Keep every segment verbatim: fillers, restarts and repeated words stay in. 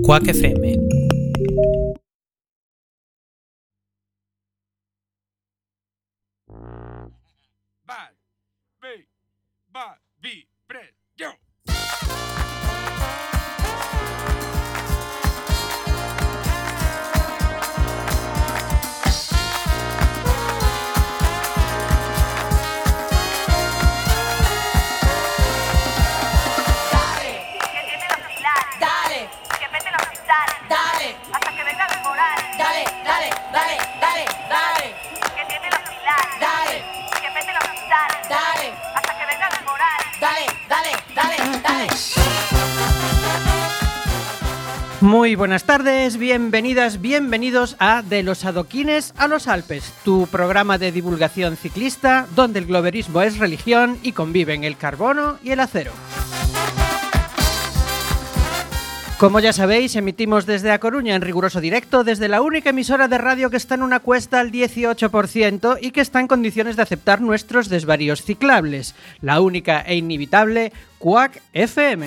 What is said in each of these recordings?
Quack F M. Va, ve, va, vi, pre, yo. Dale, hasta que venga el moral. Dale, dale, dale, dale, dale. Que tiene los pilares. Dale, que mete los pilares. Dale, hasta que venga el moral. Dale, dale, dale, dale. Muy buenas tardes, bienvenidas, bienvenidos a De los Adoquines a los Alpes, tu programa de divulgación ciclista donde el globerismo es religión y conviven el carbono y el acero. Como ya sabéis, emitimos desde A Coruña en riguroso directo desde la única emisora de radio que está en una cuesta al dieciocho por ciento y que está en condiciones de aceptar nuestros desvaríos ciclables, la única e inevitable Quack F M.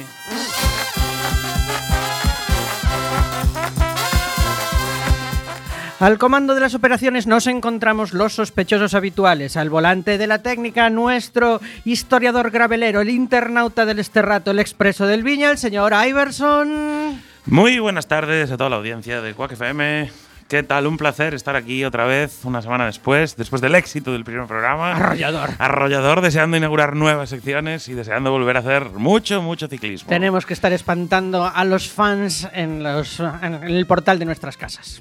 Al comando de las operaciones nos encontramos los sospechosos habituales. Al volante de la técnica, nuestro historiador gravelero, el internauta del Esterrato, el expreso del Viña, el señor Iverson. Muy buenas tardes a toda la audiencia de Quack F M. ¿Qué tal? Un placer estar aquí otra vez, una semana después, después del éxito del primer programa. Arrollador. Arrollador, deseando inaugurar nuevas secciones y deseando volver a hacer mucho, mucho ciclismo. Tenemos que estar espantando a los fans en, los, en el portal de nuestras casas.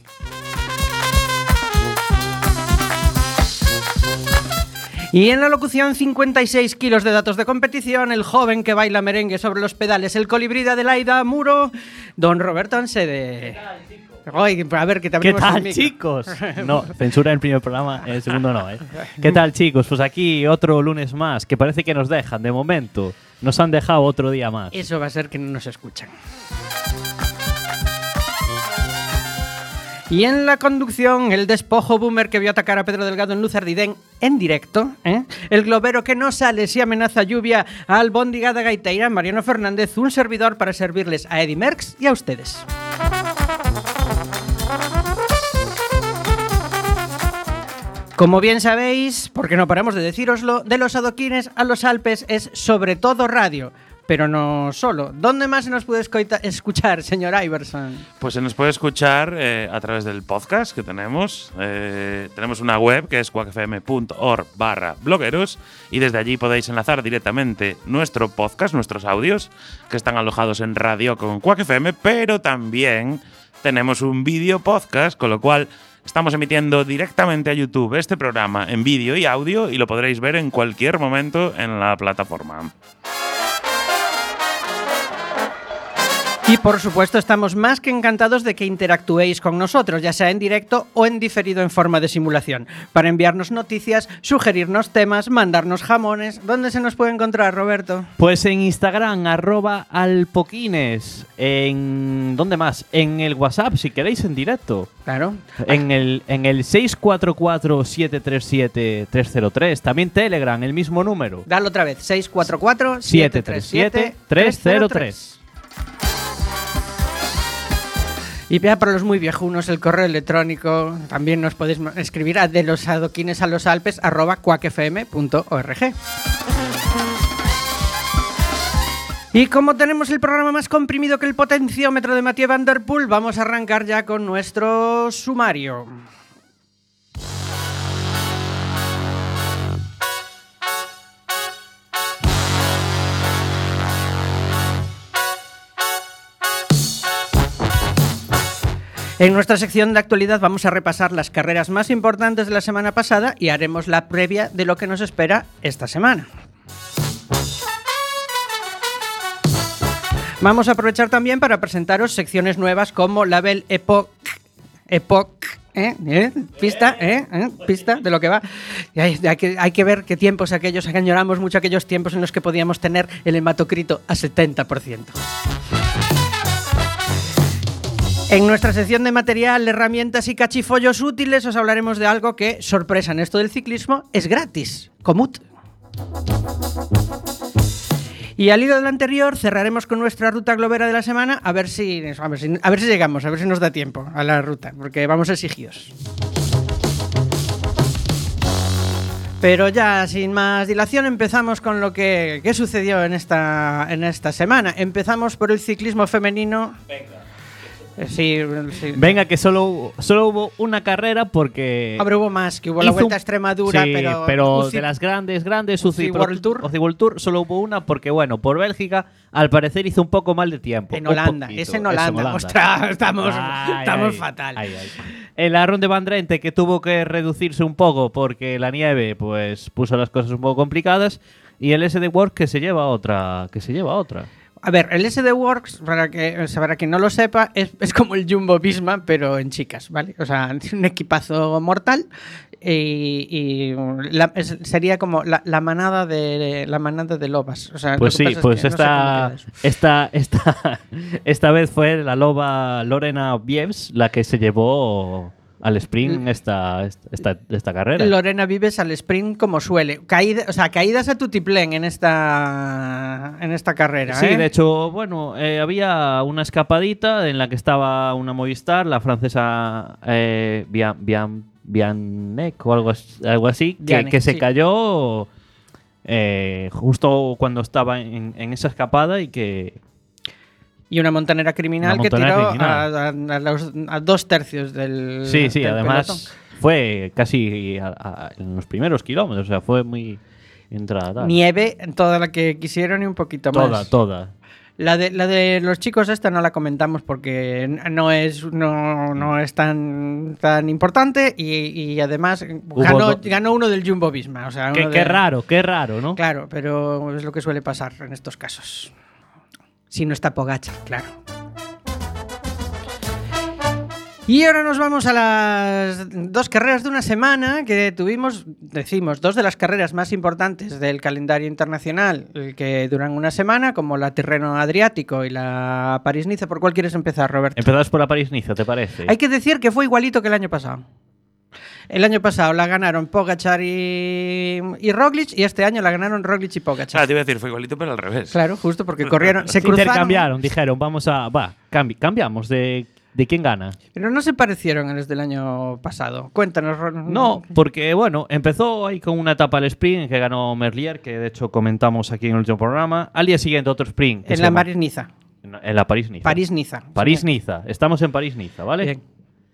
Y en la locución, cincuenta y seis kilos de datos de competición, el joven que baila merengue sobre los pedales, el colibrí de Adelaida Muro, don Roberto Ansede. Oye, a ver, que te ¿Qué abrimos tal, el micro. chicos? No, censura en el primer programa, en el segundo no, ¿eh? ¿Qué tal, chicos? Pues aquí otro lunes más, que parece que nos dejan, de momento. Nos han dejado otro día más. Eso va a ser que no nos escuchan. Y en la conducción, el despojo boomer que vio atacar a Pedro Delgado en Luzardidén en directo, ¿eh? El globero que no sale si amenaza lluvia a Albondigada Gaiteira, Mariano Fernández, un servidor para servirles a Eddy Merckx y a ustedes. Como bien sabéis, porque no paramos de decíroslo, De los Adoquines a los Alpes es sobre todo radio. Pero no solo. ¿Dónde más se nos puede escoita- escuchar, señor Iverson? Pues se nos puede escuchar eh, a través del podcast que tenemos. Eh, tenemos una web que es quackfm.org barra blogueros y desde allí podéis enlazar directamente nuestro podcast, nuestros audios, que están alojados en radio con Quack F M, pero también tenemos un vídeo podcast, con lo cual estamos emitiendo directamente a YouTube este programa en vídeo y audio y lo podréis ver en cualquier momento en la plataforma. Y por supuesto estamos más que encantados de que interactuéis con nosotros, ya sea en directo o en diferido en forma de simulación, para enviarnos noticias, sugerirnos temas, mandarnos jamones. ¿Dónde se nos puede encontrar, Roberto? Pues en Instagram, arroba alpoquines. En... ¿Dónde más? En el WhatsApp, si queréis, en directo. Claro. En el, en el seis cuatro cuatro, siete tres siete, tres cero tres. También Telegram, el mismo número. Dale otra vez, seis cuatro cuatro, siete tres siete, tres cero tres. Y ya para los muy viejunos, el correo electrónico también nos podéis escribir a de los adoquines a los alpes arroba quackfm punto org. Y como tenemos el programa más comprimido que el potenciómetro de Mathieu Van Der Poel, vamos a arrancar ya con nuestro sumario. En nuestra sección de actualidad vamos a repasar las carreras más importantes de la semana pasada y haremos la previa de lo que nos espera esta semana. Vamos a aprovechar también para presentaros secciones nuevas como la Belle Époque, Époque, ¿eh? ¿Eh? Pista, ¿eh? ¿Eh? Pista de lo que va. Y hay, hay, que, hay que ver qué tiempos aquellos, que añoramos mucho aquellos tiempos en los que podíamos tener el hematocrito a setenta por ciento. En nuestra sección de material, herramientas y cachifollos útiles os hablaremos de algo que, sorpresa en esto del ciclismo, es gratis. Komoot. Y al hilo del anterior cerraremos con nuestra ruta globera de la semana, a ver si, a ver si, a ver si llegamos, a ver si nos da tiempo a la ruta, porque vamos exigidos. Pero ya sin más dilación empezamos con lo que, que sucedió en esta, en esta semana. Empezamos por el ciclismo femenino. Venga. Eh, sí, sí. Venga, que solo hubo, solo hubo una carrera porque... Hombre, hubo más, que hubo la Vuelta a Extremadura, sí, pero... pero U C I, de las grandes, grandes, U C I World Tour. U C I World Tour solo hubo una porque, bueno, por Bélgica, al parecer hizo un poco mal de tiempo. En Holanda, es en Holanda. Es en Holanda. Ostras, estamos, ay, estamos ay, fatal. Ay, ay. El Arron de Van Drenthe, que tuvo que reducirse un poco porque la nieve pues puso las cosas un poco complicadas, y el S D Works que se lleva otra, que se lleva otra. A ver, el S D Works, para, que, para quien no lo sepa, es, es como el Jumbo Visma, pero en chicas, ¿vale? O sea, un equipazo mortal y, y la, es, sería como la, la manada de la manada de lobas. O sea, pues sí, pues esta, no sé esta, esta, esta vez fue la loba Lorena Vives la que se llevó al sprint esta, esta, esta carrera. Lorena Vives al sprint como suele. Caída, o sea, caídas a tutiplén en esta en esta carrera. Sí, ¿eh? De hecho, bueno, eh, había una escapadita en la que estaba una Movistar, la francesa eh, Bian, Bian, Bianek o algo, algo así, Bianek, que, que se sí. cayó eh, justo cuando estaba en, en esa escapada y que... Y una montanera criminal una que montanera tiró criminal. A, a, a, los, a dos tercios del Sí, sí, del además pelotón. Fue casi a, a, en los primeros kilómetros, o sea, fue muy entrada. Tal. Nieve, toda la que quisieron y un poquito toda, más. Toda, toda. La de, la de los chicos esta no la comentamos porque no es, no, no es tan, tan importante y, y además ganó, ganó uno del Jumbo Visma. O sea, qué, uno qué de, raro, qué raro, ¿no? Claro, pero es lo que suele pasar en estos casos. Si no está Pogačar, claro. Y ahora nos vamos a las dos carreras de una semana que tuvimos, decimos, dos de las carreras más importantes del calendario internacional que duran una semana, como la Tirreno Adriático y la París-Niza. ¿Por cuál quieres empezar, Roberto? Empezamos por la París-Niza, ¿te parece? Hay que decir que fue igualito que el año pasado. El año pasado la ganaron Pogačar y, y Roglic, y este año la ganaron Roglic y Pogačar. Ah, te iba a decir, fue igualito, pero al revés. Claro, justo porque corrieron, se cruzaron. Intercambiaron, dijeron, vamos a... Va, cambi cambiamos de... ¿De quién gana? Pero no se parecieron a los del año pasado. Cuéntanos, Ron. No, porque, bueno, empezó ahí con una etapa al sprint que ganó Merlier, que de hecho comentamos aquí en el último programa. Al día siguiente otro sprint. En la París-Niza. En, en la París-Niza. París-Niza. París-Niza. Estamos en París-Niza, ¿vale? Bien.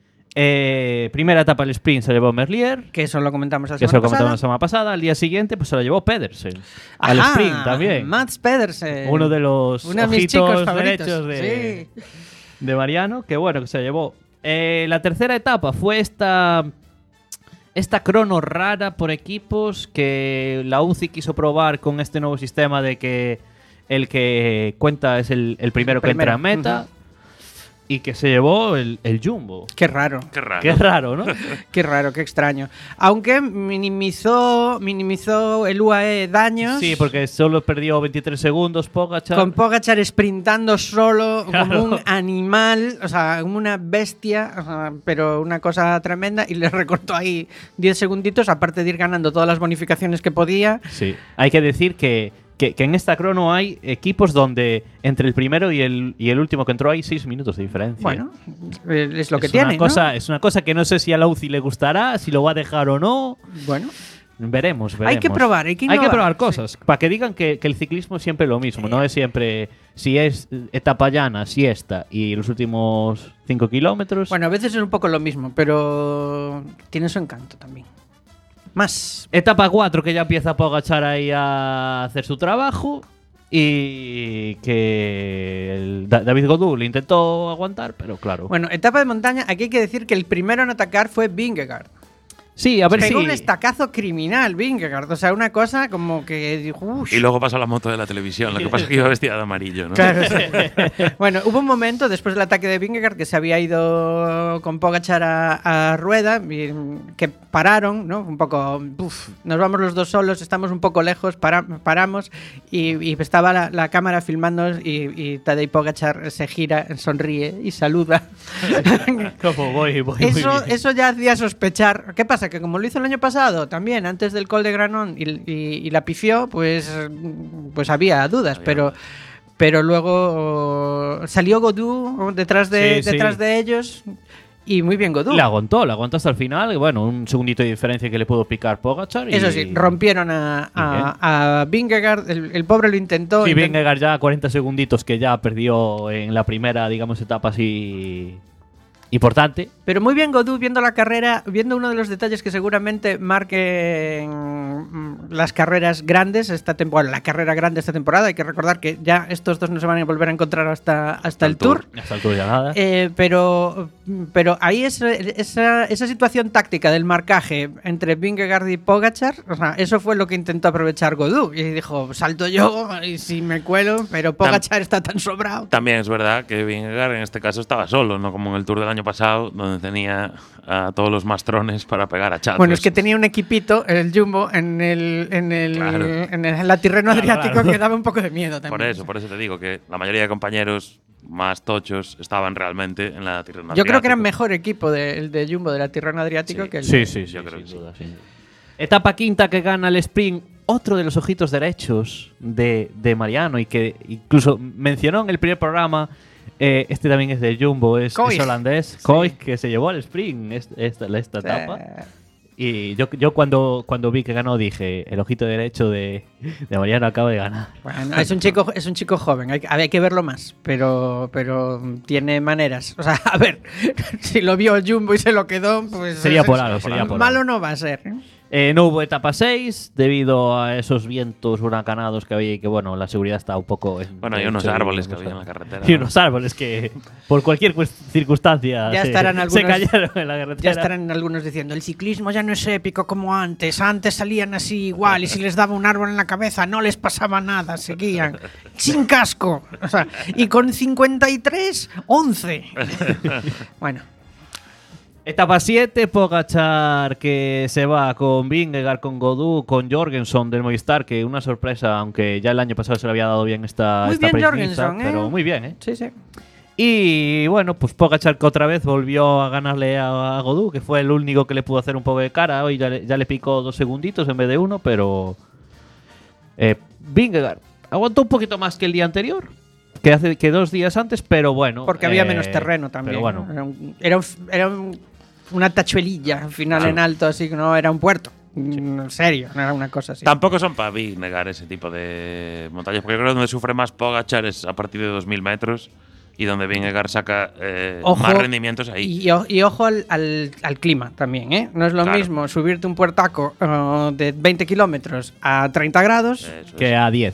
Eh, primera etapa al sprint se llevó Merlier. Que eso lo comentamos la que semana eso lo comentamos pasada. la semana pasada. Al día siguiente pues se lo llevó Pedersen. Ajá, al sprint también. Mats Pedersen. Uno de los Uno de mis chicos ojitos favoritos. derechos de, Sí. de Mariano. Que bueno, que se llevó. Eh, la tercera etapa fue esta esta crono rara por equipos que la U C I quiso probar con este nuevo sistema de que el que cuenta es el, el primero El que entra primero. en meta. Uh-huh. Y que se llevó el, el Jumbo. Qué raro. Qué raro. Qué raro, ¿no? Qué raro, qué extraño. Aunque minimizó, minimizó el U A E daños. Sí, porque solo perdió veintitrés segundos Pogačar. Con Pogačar sprintando solo Claro. como un animal, o sea, como una bestia, o sea, pero una cosa tremenda. Y le recortó ahí diez segunditos, aparte de ir ganando todas las bonificaciones que podía. Sí. Hay que decir que, que, que en esta crono hay equipos donde entre el primero y el, y el último que entró hay seis minutos de diferencia. Bueno, es lo que es tiene, una cosa, ¿no? Es una cosa que no sé si a la U C I le gustará, si lo va a dejar o no. Bueno. Veremos, veremos. Hay que probar, hay que Hay innovar. que probar cosas. Para que digan que, que el ciclismo es siempre lo mismo. No es siempre... Si es etapa llana, siesta y los últimos cinco kilómetros... Bueno, a veces es un poco lo mismo, pero tiene su encanto también. Más. Etapa cuatro, que ya empieza Pogačar ahí a hacer su trabajo. Y que el Da- David Gaudu le intentó aguantar, pero claro. Bueno, etapa de montaña, aquí hay que decir que el primero en atacar fue Vingegaard. sí, a ver Pegó si... un estacazo criminal, Vingegaard. O sea, una cosa como que dijo, "Ush". Y luego pasó la moto de la televisión. Lo que pasa es que iba vestida de amarillo, ¿no? Claro, sí. Bueno, hubo un momento después del ataque de Vingegaard que se había ido con Pogačar a, a rueda, y, que pararon, ¿no? Un poco, uf, nos vamos los dos solos, estamos un poco lejos, para, paramos y, y estaba la, la cámara filmando y, y Tadej Pogačar se gira, sonríe y saluda. ¿Cómo voy? Voy muy Eso, bien. eso ya hacía sospechar. ¿Qué pasa? que como lo hizo el año pasado también, antes del Col de Granón, y, y, y la pifió, pues, pues había dudas, Había pero... dudas. Pero luego salió Godú detrás de, Sí, detrás sí. de ellos y muy bien Godú. Le aguantó, le aguantó hasta el final. Y bueno, un segundito de diferencia que le pudo picar Pogačar. Y... Eso sí, rompieron a, a, a Vingegaard, el, el pobre lo intentó. Sí, intent- Vingegaard ya cuarenta segunditos que ya perdió en la primera, digamos, etapa así importante. Pero muy bien Godú viendo la carrera, viendo uno de los detalles que seguramente marquen mm, las carreras grandes esta temporada, la carrera grande esta temporada. Hay que recordar que ya estos dos no se van a volver a encontrar hasta, hasta el Tour. Hasta el Tour ya nada. Eh, pero, pero ahí es, esa, esa situación táctica del marcaje entre Vingegaard y Pogačar, o sea, eso fue lo que intentó aprovechar Godú. Y dijo, salto yo y si me cuelo, pero Pogačar está tan sobrado. También es verdad que Vingegaard en este caso estaba solo, no como en el Tour del año pasado, donde tenía a todos los mastrones para pegar a chazos. Bueno, es que tenía un equipito, el Jumbo, en el, en el, Claro. en el, en la Tirreno Claro, Adriático claro. que daba un poco de miedo también. Por eso, por eso te digo que la mayoría de compañeros más tochos estaban realmente en la Tirreno Yo creo que era Adriático. mejor equipo de, el de Jumbo de la Tirreno Adriático Sí. que el Sí, de- sí, sí, yo creo sin que sí. duda, sin duda. Etapa quinta que gana el sprint, otro de los ojitos derechos de, de Mariano y que incluso mencionó en el primer programa. Eh, este también es de Jumbo, es, Koig. es holandés. Sí. Koig, que se llevó al sprint es- esta, esta etapa. Eh, Y yo, yo cuando, cuando vi que ganó dije, el ojito derecho de, de Mariano acaba de ganar. Bueno, es un chico, es un chico joven, hay, hay que verlo más, pero, pero tiene maneras. O sea, a ver, si lo vio el Jumbo y se lo quedó, pues Sería es- por algo, sería por malo algo. no va a ser. ¿eh? Eh, no hubo etapa seis debido a esos vientos huracanados que había y que, bueno, la seguridad está un poco... en- Bueno, hay en unos serio, árboles que no sé. había en la carretera. Y unos árboles que por cualquier cues- circunstancia Ya se, estarán se algunos- cayeron en la carretera. Ya estarán algunos diciendo, el ciclismo ya no es épico como antes, antes salían así igual y si les daba un árbol en la cabeza no les pasaba nada, seguían sin casco. O sea, y con cincuenta y tres, once. Bueno, Etapa siete, Pogačar que se va con Vingegaard, con Godú, con Jorgensen del Movistar, que una sorpresa, aunque ya el año pasado se le había dado bien esta, Muy esta bien Paris-Niza, Jorgensen, ¿eh? pero muy bien, ¿eh? sí, sí. Y bueno, pues Pogačar que otra vez volvió a ganarle a, a Godú, que fue el único que le pudo hacer un poco de cara. Hoy ya le, ya le picó dos segunditos en vez de uno, pero eh, Vingegaard aguantó un poquito más que el día anterior, que hace que dos días antes, pero bueno. Porque había eh, menos terreno también. Pero bueno, ¿no? Era, un- era, un- era un- una tachuelilla al final Claro. en alto, así que no era un puerto. Mm, En serio, no era una cosa así. Tampoco son para mí negar ese tipo de montañas, porque creo que donde sufre más Pogačar es a partir de dos mil metros y donde Vingegaard saca eh, Ojo, más rendimientos ahí. Y, o- y ojo al, al- al clima también, ¿eh? No es lo Claro. mismo subirte un puertaco eh, de veinte kilómetros a treinta grados. Eso que es. a diez.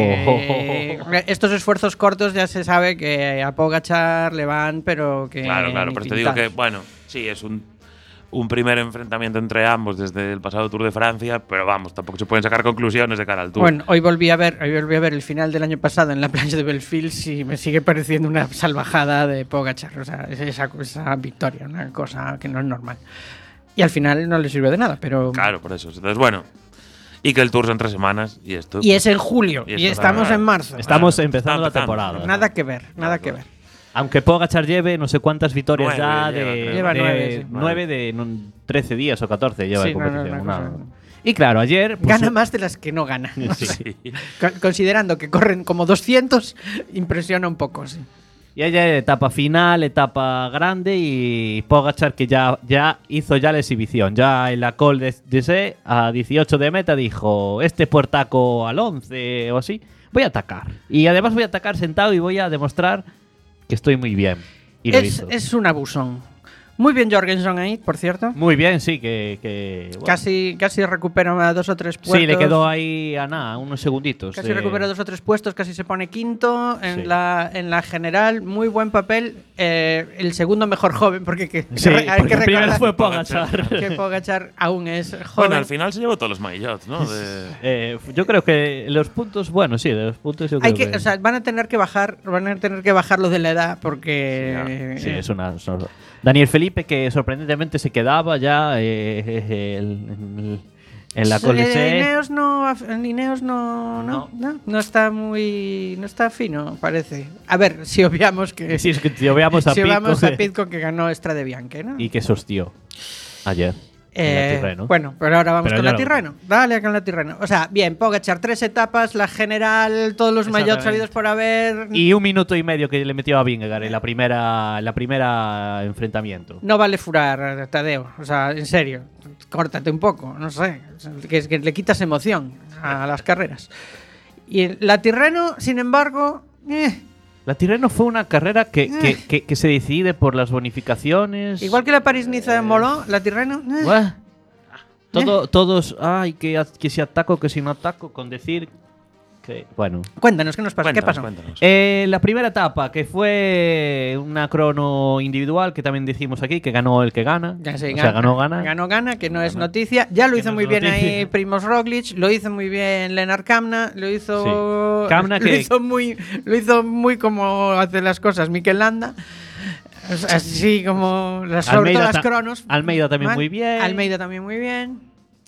que Oh. estos esfuerzos cortos ya se sabe que a Pogačar le van, pero que. Claro, claro, ni pero te digo que, pintados. bueno, sí, es un, un primer enfrentamiento entre ambos desde el pasado Tour de Francia, pero vamos, tampoco se pueden sacar conclusiones de cara al Tour. Bueno, hoy volví a ver, hoy volví a ver el final del año pasado en la plancha de Belfield y me sigue pareciendo una salvajada de Pogačar, o sea, es esa, esa victoria, una cosa que no es normal. Y al final no le sirvió de nada, pero Claro, por eso. Entonces, bueno, y que el Tour son tres semanas y esto. y es en julio Y y, esto estamos está- en marzo. Estamos Ah, empezando la está empezando. temporada. Nada que ver, nada No, que pues. ver. Aunque Pogačar lleve no sé cuántas victorias Nueve ya lleva, de, creo. Lleva de nueve, sí. nueve de no, trece días o catorce lleva Sí, de no, no, competición. una una- cosa- Y claro, ayer pues, Gana más de las que no gana. Sí. Sí. Co- Considerando que corren como doscientos, impresiona un poco, sí. Y ayer etapa final, etapa grande y Pogačar que ya, ya hizo ya la exhibición. Ya en la Col de d'Huez a dieciocho de meta dijo, este puertaco al once o así, voy a atacar. Y además voy a atacar sentado y voy a demostrar que estoy muy bien. Y lo Es, hizo. es un abusón. Muy bien Jorgensen ahí, por cierto. Muy bien, sí, que... que bueno. Casi, casi recupera dos o tres puestos. Sí, le quedó ahí a nada, unos segunditos. Casi de- recupera dos o tres puestos, casi se pone quinto en, Sí. la, en la general. Muy buen papel. Eh, el segundo mejor joven, porque que, Sí, que- hay porque que el primero recordar fue Pogačar. que Pogačar aún es joven. Bueno, al final se llevó todos los maillots, ¿no? De- Eh, yo creo que los puntos, bueno, sí, de los puntos yo Hay creo que, que... o sea, van a tener que bajar, van a tener que bajar lo de la edad porque Sí, es una. son- Daniel Felipe, que sorprendentemente se quedaba ya eh, eh, el- en, en la Sí, Col el d'Huez. Ineos no, el Ineos no, no, no, no está muy, no está fino, parece. A ver, si obviamos que Sí, es que si veamos a si Pitcock, obviamos a eh, Pitcock que ganó Strade Bianche, ¿no? y que sostió ayer. Eh, la Tirreno. Bueno, pero ahora vamos Pero con ya la lo- Tirreno. Dale con la Tirreno. O sea, bien, Pogacar, tres etapas, la general, todos los maillots Exactamente. salidos por haber. Y un minuto y medio que le metió a Vingegaard en la primera, la primera enfrentamiento. No vale furar, Tadeo. O sea, en serio, córtate un poco, no sé. Que, es que le quitas emoción a las carreras. Y la Tirreno, sin embargo, eh, La Tirreno fue una carrera que, que, que, que se decide por las bonificaciones. igual que la París-Niza de Moló, la Tirreno. eh. Buah. Todo, Todos, ay, que, que si ataco, que si no ataco, con decir que. Bueno. Cuéntanos, ¿qué nos pasa? ¿Qué Cuéntanos, pasó? cuéntanos. Eh, la primera etapa, que fue una crono individual, que también decimos aquí, que ganó el que gana. Ya sé, o sea, ganó gana. Ganó gana, que no es noticia. Ya lo Que hizo no muy es bien noticia. ahí Primoz Roglic, lo hizo muy bien Lennart Kamna, lo hizo. Sí. Kamna lo que- hizo muy, lo hizo muy como hace las cosas Mikel Landa. O sea, así como las, sobre Almeida todo las ta- cronos. Almeida también Mal. muy bien. Almeida también muy bien.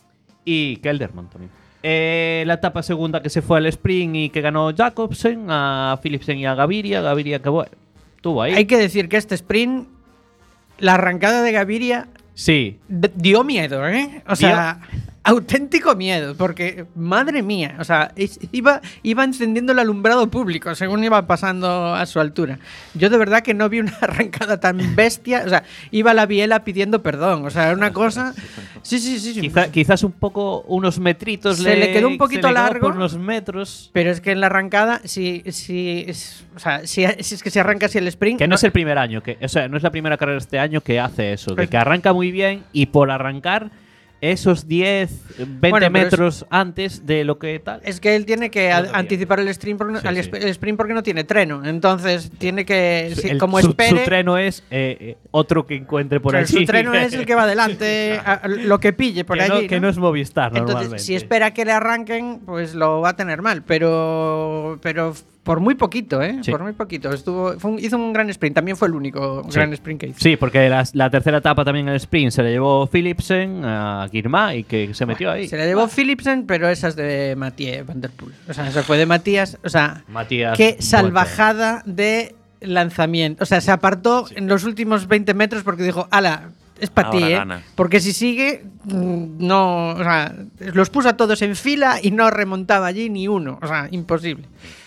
Y Kelderman también. Eh, la etapa segunda que se fue al sprint y que ganó Jacobsen, a Philipsen y a Gaviria. Gaviria que bueno, estuvo ahí. Hay que decir que este sprint, la arrancada de Gaviria Sí. d- dio miedo, ¿eh? O sea, auténtico miedo, porque madre mía, o sea, es- iba, iba encendiendo el alumbrado público según iba pasando a su altura. Yo de verdad que no vi una arrancada tan bestia, o sea, iba la biela pidiendo perdón, o sea, era una cosa. Sí, sí, sí, sí. Quizá- quizás un poco, unos metritos. Se le quedó un poquito se le quedó largo. por unos metros. Pero es que en la arrancada, si, si, es- o sea, si, si es que si arranca así el sprint. Que no es el primer año, que, o sea, no es la primera carrera de este año que hace eso, de Pues- que arranca muy bien y por arrancar esos diez, veinte Bueno, pero metros antes de lo que tal. Es que él tiene que No a- lo sabía. anticipar el sprint, porque no, Sí, al sí. esp- el sprint porque no tiene treno. Entonces tiene que, Su- sí, el- como su, espere. su treno es eh, eh, otro que encuentre por o sea, allí. su treno es el que va adelante, a- a lo que pille por que, allí. no, que ¿no? no es Movistar Entonces, normalmente. si espera que le arranquen, pues lo va a tener mal. Pero, pero por muy poquito, ¿eh? Sí. Por muy poquito. Estuvo, fue un- hizo un gran sprint. También fue el único Sí. gran sprint que hizo. Sí, porque la, la tercera etapa también en el sprint se le llevó Philipsen a Girmay y que se metió ahí. Se le llevó Philipsen, pero esa es de Mathieu Van Der Poel. O sea, esa fue de Matías. O sea, Matías. qué Volter. salvajada de lanzamiento. O sea, se apartó en los últimos veinte metros porque dijo, ala, es para ti, Ahora ¿eh? gana. Porque si sigue, mm, no. O sea, los puso a todos en fila y no remontaba allí ni uno. O sea, imposible.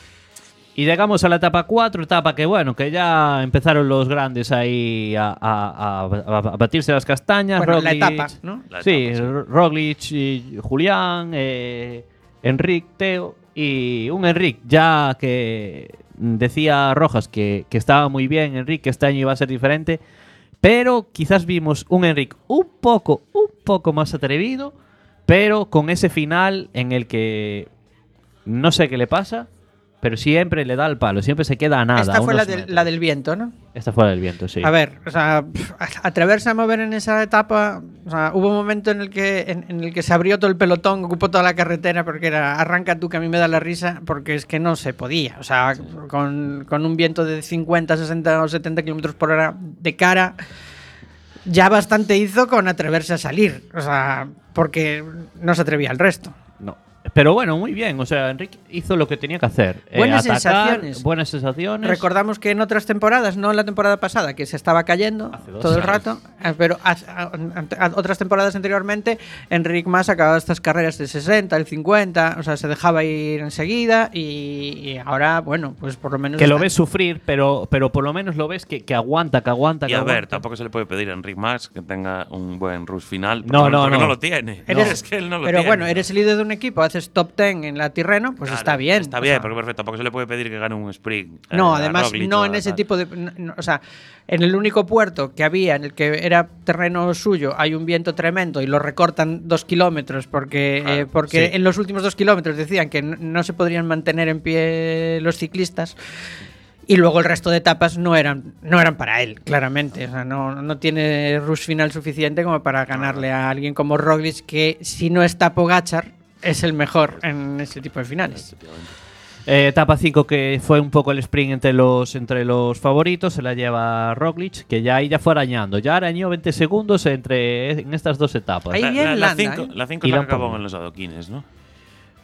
Y llegamos a la etapa cuatro, etapa que bueno, que ya empezaron los grandes ahí a, a- a- a batirse las castañas. Bueno, la Roglic- etapa, ¿no? La sí, etapa, sí. R- Roglic, y Julián, eh, Enric, Teo y un Enric ya que decía Rojas que, que estaba muy bien, Enric, que este año iba a ser diferente, pero quizás vimos un Enric un poco, un poco más atrevido, pero con ese final en el que no sé qué le pasa, pero siempre le da el palo, siempre se queda a nada. Esta a fue la unos del, metros. la del viento, ¿no? Esta fue la del viento, sí. A ver, o sea, pf, atreverse a mover en esa etapa, o sea, hubo un momento en el que en, en el que se abrió todo el pelotón, ocupó toda la carretera porque era arranca tú que a mí me da la risa, porque es que no se podía, o sea, con, con un viento de cincuenta, sesenta o setenta kilómetros por hora de cara, ya bastante hizo con atreverse a salir, o sea, porque no se atrevía el resto. No. Pero bueno, muy bien. O sea, Enrique hizo lo que tenía que hacer. Eh, Buenas atacar, sensaciones. Buenas sensaciones. Recordamos que en otras temporadas, no en la temporada pasada, que se estaba cayendo Hace dos todo el años. rato, eh, pero a, a- a- a otras temporadas anteriormente, Enric Mas acababa estas carreras de sesenta, el cincuenta, o sea, se dejaba ir enseguida y, y ahora, bueno, pues por lo menos. Que lo está- ves sufrir, pero, pero por lo menos lo ves que, que aguanta, que aguanta, Y que a ver, aguanta. tampoco se le puede pedir a Enric Mas que tenga un buen rush final. No, porque no, porque no. no lo tiene. Eres- No, es que él no lo pero tiene. bueno, eres el líder de un equipo, haces top ten en la Tirreno, pues Claro, está bien. Está o bien, sea, porque perfecto. Tampoco se le puede pedir que gane un sprint. No, eh, a además, Roglic no o en a ese tal. tipo de. no- no, o sea, en el único puerto que había en el que era terreno suyo, hay un viento tremendo y lo recortan dos kilómetros porque, Claro, eh, porque sí. en los últimos dos kilómetros decían que no, no se podrían mantener en pie los ciclistas. Y luego el resto de etapas no eran, no eran para él, claramente. O sea, no, no tiene rush final suficiente como para ganarle a alguien como Roglic, que si no está Pogacar, es el mejor en ese tipo de finales. Eh, etapa cinco, que fue un poco el sprint entre los, entre los favoritos, se la lleva Roglic, que ya ahí ya fue arañando. Ya arañó veinte segundos entre, en estas dos etapas. Ahí La- bien la- la Landa, cinco- ¿eh? La cinco Y se Lampard. acabó en los adoquines, ¿no?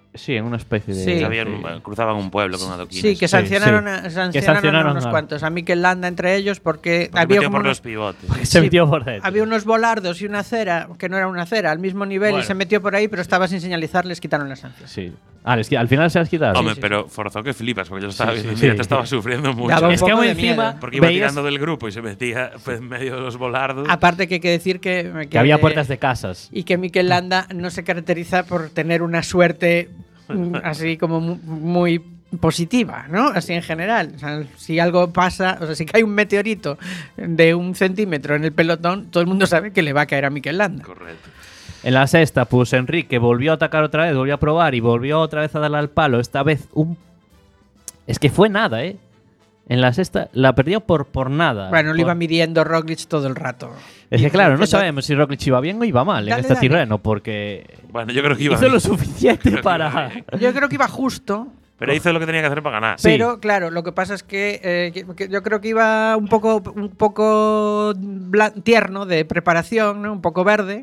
Sí, en una especie de. Sí. Que habían un- cruzaban un pueblo con adoquines. Sí, que Sí, sancionaron, sí. A, sancionaron, Que sancionaron a unos a- cuantos. A Mikel Landa entre ellos porque Porque había metió como por unos, los pivotes. Se Sí, metió por dentro. había unos volardos y una acera que no era una acera al mismo nivel Bueno. y se metió por ahí, pero estaba sin señalizar, les quitaron la sanción. Sí. Ah, es que al final se las quitaron. Hombre, sí, pero forzó que flipas, porque yo lo estaba Sí, viendo sí, y ya sí. te estaba sufriendo mucho. Daba un Es que poco aún de encima. miedo. Porque iba veías tirando del grupo y se metía pues, en medio de los volardos. Aparte que hay que decir que, que, que había puertas de casas. y que Mikel Landa no se caracteriza por tener una suerte mm, así como mu- muy positiva, ¿no? Así en general. O sea, si algo pasa, o sea, si cae un meteorito de un centímetro en el pelotón, todo el mundo sabe que le va a caer a Mikel Landa. Correcto. En la sexta, pues Enrique volvió a atacar otra vez, volvió a probar y volvió otra vez a darle al palo. Esta vez un. Es que fue nada, ¿eh? En la sexta la perdió por, por nada. Bueno, lo Por- iba midiendo Roglic todo el rato. Es que Y- claro, no que- sabemos si Roglic iba bien o iba mal en Dale, este dale. terreno, porque Bueno, yo creo que iba hizo bien. lo suficiente Creo que iba para. bien. Yo creo que iba justo. Pero hizo lo que tenía que hacer para ganar. Sí. Pero claro, lo que pasa es que, eh, que- que yo creo que iba un poco, un poco blan- tierno de preparación, ¿no? Un poco verde,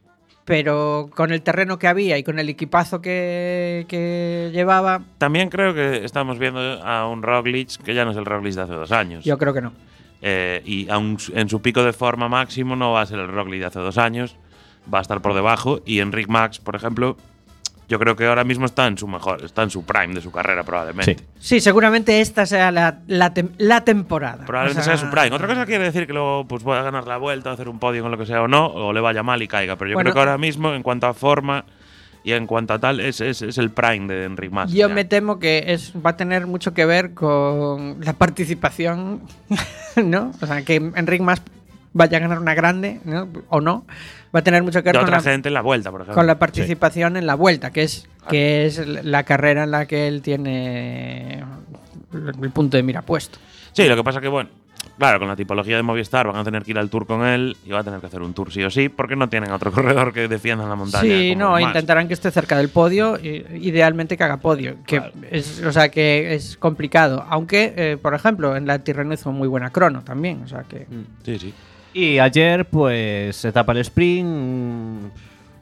pero con el terreno que había y con el equipazo que, que llevaba, También creo que estamos viendo a un Roglic que ya no es el Roglic de hace dos años. yo creo que no. Eh, y aun en su pico de forma máximo no va a ser el Roglic de hace dos años. Va a estar por debajo. Y Enric Max, por ejemplo, yo creo que ahora mismo está en su mejor, está en su prime de su carrera probablemente. Sí. Sí, seguramente esta sea la, la, tem- la temporada. Probablemente O sea, sea su prime. Otra cosa quiere decir que luego pues, pueda ganar la vuelta, hacer un podio con lo que sea o no, o le vaya mal y caiga. Pero yo Bueno. creo que ahora mismo, en cuanto a forma y en cuanto a tal, es, es, es el prime de Enric Max. Yo ya. me temo que es, va a tener mucho que ver con la participación, ¿no? O sea, que Enric Mas vaya a ganar una grande, ¿no? O no. Va a tener mucho que ver de con otra la, gente en la vuelta, por ejemplo. con la participación en la vuelta, que es, que es la carrera en la que él tiene el punto de mira puesto. Sí, lo que pasa que, bueno, claro, con la tipología de Movistar van a tener que ir al Tour con él y va a tener que hacer un Tour sí o sí, porque no tienen otro corredor que defienda en la montaña. Sí, como no, Mas. intentarán que esté cerca del podio, i- idealmente que haga podio, que es, o sea, que es complicado, aunque, eh, por ejemplo, en la Tirreno hizo muy buena crono también, o sea que... Sí, sí. Y ayer, pues, etapa del sprint.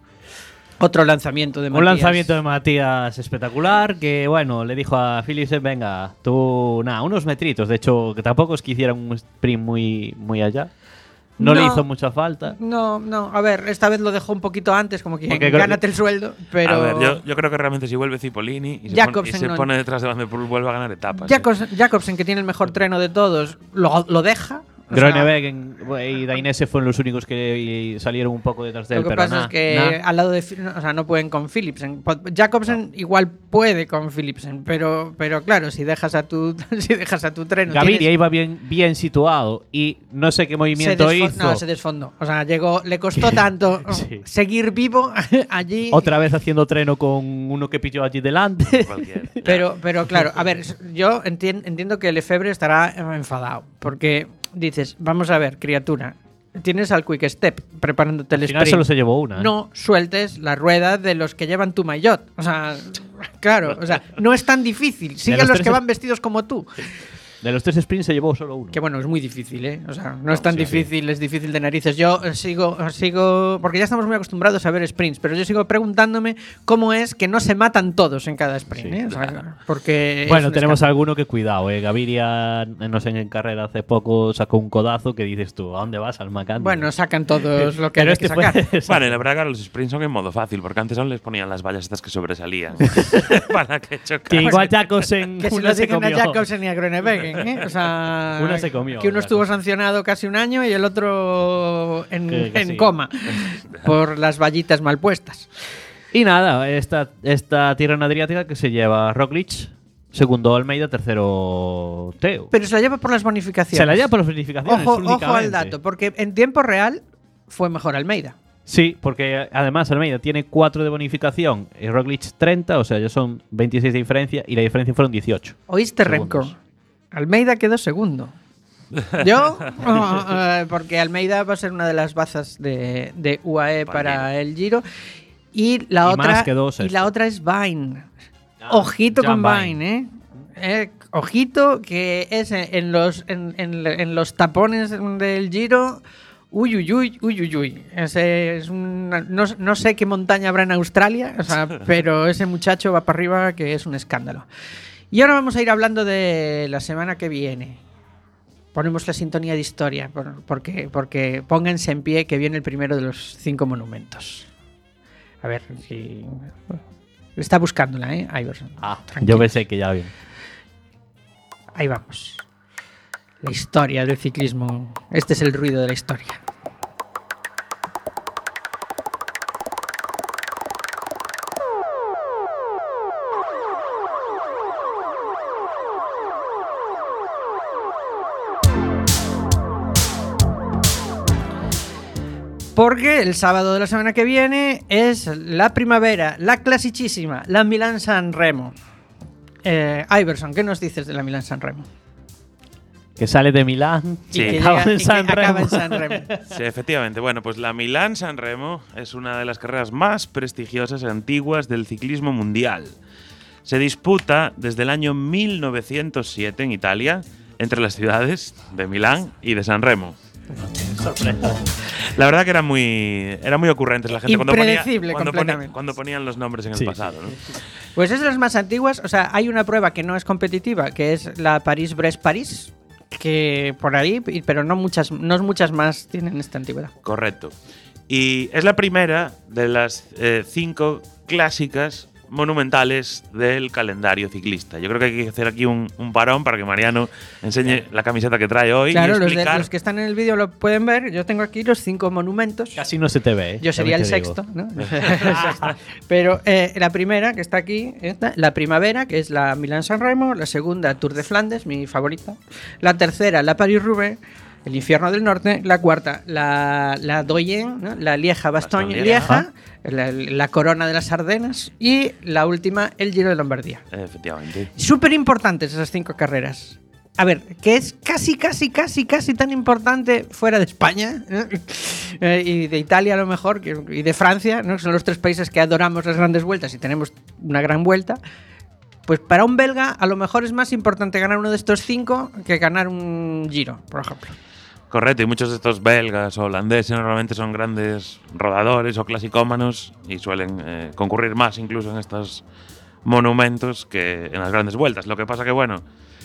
Otro lanzamiento de Un Matías. lanzamiento de Matías espectacular que, bueno, le dijo a Philipsen, venga, tú, nada, unos metritos. De hecho, que tampoco es que hiciera un sprint muy, muy allá. No, le No. hizo mucha falta. No, no, a ver, esta vez lo dejó un poquito antes, como que Porque creo gánate que- el sueldo, pero... A ver, yo, yo creo que realmente si vuelve Cipollini y se, Jacobsen pone, y se no- pone detrás de Van der Poel, vuelve a ganar etapas. Jacobsen, Jacobsen, que tiene el mejor treno de todos, lo, lo deja. o sea, Groenewegen y Dainese fueron los únicos que salieron un poco detrás de él. Lo que pero pasa nah, es que nah. al lado de Fi- o sea, no pueden con Philipsen. Po- Jacobsen igual puede con Philipsen, pero, pero claro, si dejas a tu si dejas a tu treno. Gaviria tienes- iba bien, bien situado y no sé qué se movimiento desfo- hizo. No, se desfondó. O sea, llegó, le costó tanto Sí. seguir vivo allí. Otra vez haciendo treno con uno que pilló allí delante. Cualquiera. Pero, pero claro, a ver, yo entien- entiendo que Lefebvre estará enfadado, porque dices, vamos a ver, criatura, tienes al Quick Step preparándote el Al final sprint. solo se llevó una. ¿eh? No sueltes la rueda de los que llevan tu maillot. O sea, claro, o sea, no es tan difícil. Sigue a los los tres que es- van vestidos como tú. De los tres sprints se llevó solo uno. Que bueno, es muy difícil, ¿eh? O sea, no es tan sí, difícil, es difícil de narices. Yo eh, sigo, eh, sigo, porque ya estamos muy acostumbrados a ver sprints, pero yo sigo preguntándome cómo es que no se matan todos en cada sprint, Sí. ¿eh? O sea, porque es Bueno, un tenemos escándalo. alguno que cuidado, eh. Gaviria, no sé, en carrera hace poco sacó un codazo que dices tú, ¿a dónde vas, Almacante? Bueno, sacan todos lo que pero hay este que sacar. fue. Bueno, y la verdad que ahora los sprints son en modo fácil, porque antes aún les ponían las vallas estas que sobresalían para que Que chocaran. igual Jacobsen Que se una lo se digan a comió. Jacobsen y a Groenewegen, ¿eh? O sea, Una se comió, que uno estuvo Jacobsen. sancionado casi un año y el otro en, Que- que en sí. coma por las vallitas mal puestas. Y nada, esta, esta Tirreno Adriática que se lleva Roglic, segundo Almeida, tercero Teo. Pero se la lleva por las bonificaciones. Se la lleva por las verificaciones. Ojo, ojo al únicamente. dato, porque en tiempo real fue mejor Almeida. Sí, porque además Almeida tiene cuatro de bonificación y Roglic treinta, o sea, ya son veintiséis de diferencia y la diferencia fueron dieciocho. ¿Oíste, Segundos. Renko? Almeida quedó segundo. Yo, oh, eh, porque Almeida va a ser una de las bazas de, de U A E Para para el Giro. Y la Y otra más quedó y sexto. la otra es Vine. Ojito Jan con Vine. Vine, ¿eh? Eh, ojito que es en, en los en, en- en los tapones del Giro Uy, uy, uy, uy, uy, uy. Ese es una- no, no sé qué montaña habrá en Australia, o sea, pero ese muchacho va para arriba que es un escándalo. Y ahora vamos a ir hablando de la semana que viene. Ponemos la sintonía de historia, por- porque, porque pónganse en pie que viene el primero de los cinco monumentos. A ver si... Está buscándola, ¿eh? Iverson. Ah, Tranquilo. yo pensé que ya bien. Ahí vamos. La historia del ciclismo. Este es el ruido de la historia. Porque el sábado de la semana que viene es la primavera, la clasicísima, la Milán-San Remo. Eh, Iverson, ¿qué nos dices de la Milán-San Remo? Que sale de Milán Sí. y que acaba llega- en y San que acaba Remo. en San Remo. Sí, efectivamente. Bueno, pues la Milán-San Remo es una de las carreras más prestigiosas y antiguas del ciclismo mundial. Se disputa desde el año mil novecientos siete en Italia, entre las ciudades de Milán y de San Remo. Sorpresa. La verdad que eran muy, eran muy ocurrentes la gente cuando, ponía, Impredecible cuando, pone- completamente. cuando ponían los nombres en el Sí. pasado. ¿no? Pues es de las más antiguas. O sea, hay una prueba que no es competitiva, que es la París-Brest-París, que por ahí, y- pero no muchas, no muchas más tienen esta antigüedad. Correcto. Y es la primera de las eh, cinco clásicas monumentales del calendario ciclista. Yo creo que hay que hacer aquí un, un parón para que Mariano enseñe la camiseta que trae hoy Claro, y los, de- explicar. los que están en el vídeo lo pueden ver. Yo tengo aquí los cinco monumentos. Casi no se te ve. ¿eh? Yo sería el También te sexto, digo. ¿no? Pero eh, la primera, que está aquí, esta, la primavera, que es la Milán-San Remo, la segunda, Tour de Flandes, mi favorita, la tercera, la Paris-Roubaix, el Infierno del Norte, la cuarta, la, la Doyen, ¿no? La Lieja-Bastogne-Lieja, la, la Corona de las Ardenas, y la última, el Giro de Lombardía. Efectivamente. Súper importantes esas cinco carreras. A ver, que es casi, casi, casi, casi tan importante fuera de España, ¿no? Eh, y de Italia a lo mejor, que- y de Francia, ¿no? Que son los tres países que adoramos las grandes vueltas y tenemos una gran vuelta. Pues para un belga a lo mejor es más importante ganar uno de estos cinco que ganar un Giro, por ejemplo. Correcto, y muchos de estos belgas o holandeses normalmente son grandes rodadores o clasicómanos y suelen eh, concurrir más incluso en estos monumentos que en las grandes vueltas. Lo que pasa que, bueno,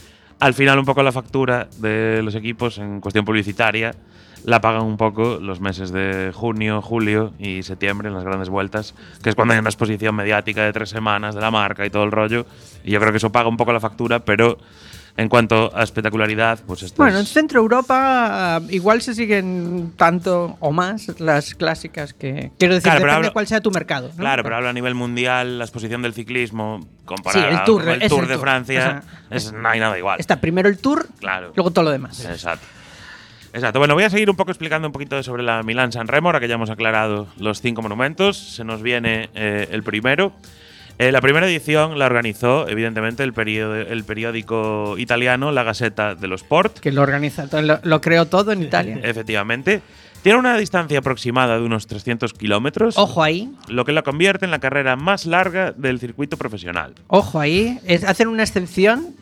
al final un poco la factura de los equipos en cuestión publicitaria la pagan un poco los meses de junio, julio y septiembre en las grandes vueltas, que es cuando hay una exposición mediática de tres semanas de la marca y todo el rollo. Y yo creo que eso paga un poco la factura, pero en cuanto a espectacularidad, pues esto Bueno, en es… Centro Europa uh, igual se siguen tanto o más las clásicas que… Quiero decir, Claro, pero depende hablo- de cuál sea tu mercado, ¿no? Claro, pero hablo a nivel mundial, la exposición del ciclismo comparada Sí, el Tour, con el es Tour el de Tour. Francia, O sea, es, no hay nada igual. Está primero el Tour, Claro. luego todo lo demás. Exacto. Exacto. Bueno, voy a seguir un poco explicando un poquito sobre la Milán-San Remo, ahora que ya hemos aclarado los cinco monumentos. Se nos viene eh, el primero. Eh, la primera edición la organizó, evidentemente, el, periódico, el periódico italiano La Gazzetta dello Sport. Que lo organiza, todo, lo, lo creó todo en Italia. Efectivamente. Tiene una distancia aproximada de unos trescientos kilómetros. Ojo ahí, Lo que la convierte en la carrera más larga del circuito profesional. ojo ahí. Es hacer una excepción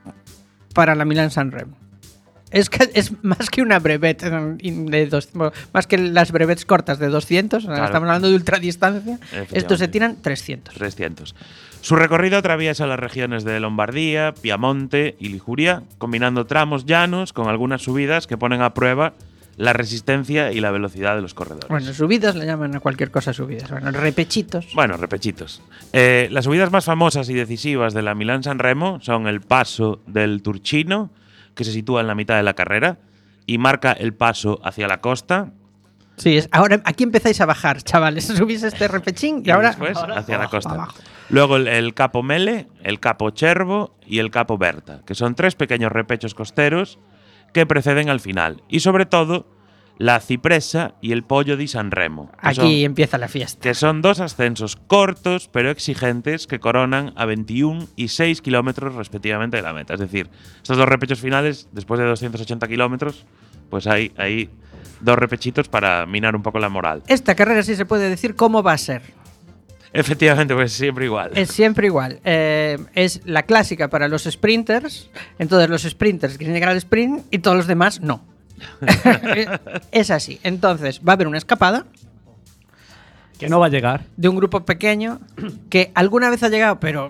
para la Milán-San Remo. Es que es más que una brevet, eh, de dos- más que las brevets cortas de doscientos, Claro. estamos hablando de ultradistancia. Efectivamente. Estos se tiran trescientos. trescientos. Su recorrido atraviesa las regiones de Lombardía, Piamonte y Liguria, combinando tramos llanos con algunas subidas que ponen a prueba la resistencia y la velocidad de los corredores. Bueno, subidas le llaman a cualquier cosa subidas. Bueno, repechitos. Bueno, repechitos. Eh, las subidas más famosas y decisivas de la Milán-San Remo son el paso del Turchino, que se sitúa en la mitad de la carrera y marca el paso hacia la costa. Sí, es, ahora aquí empezáis a bajar, chavales. Subís este repechín y, Y ahora después ahora hacia la abajo, costa. abajo. Luego el, el Capo Mele, el Capo Cervo y el Capo Berta, que son tres pequeños repechos costeros que preceden al final. Y sobre todo, la Cipresa y el Pollo di San Remo, que, Aquí son, empieza la fiesta. que son dos ascensos cortos pero exigentes que coronan a veintiuno y seis kilómetros respectivamente de la meta. Es decir, estos dos repechos finales, después de doscientos ochenta kilómetros, pues hay, hay dos repechitos para minar un poco la moral. Esta carrera sí se puede decir cómo va a ser. Efectivamente, pues siempre igual. Es siempre igual. Eh, es la clásica para los sprinters. Entonces los sprinters quieren llegar al sprint y todos los demás no. Es así. Entonces, va a haber una escapada Que no va a llegar. de un grupo pequeño que alguna vez ha llegado, pero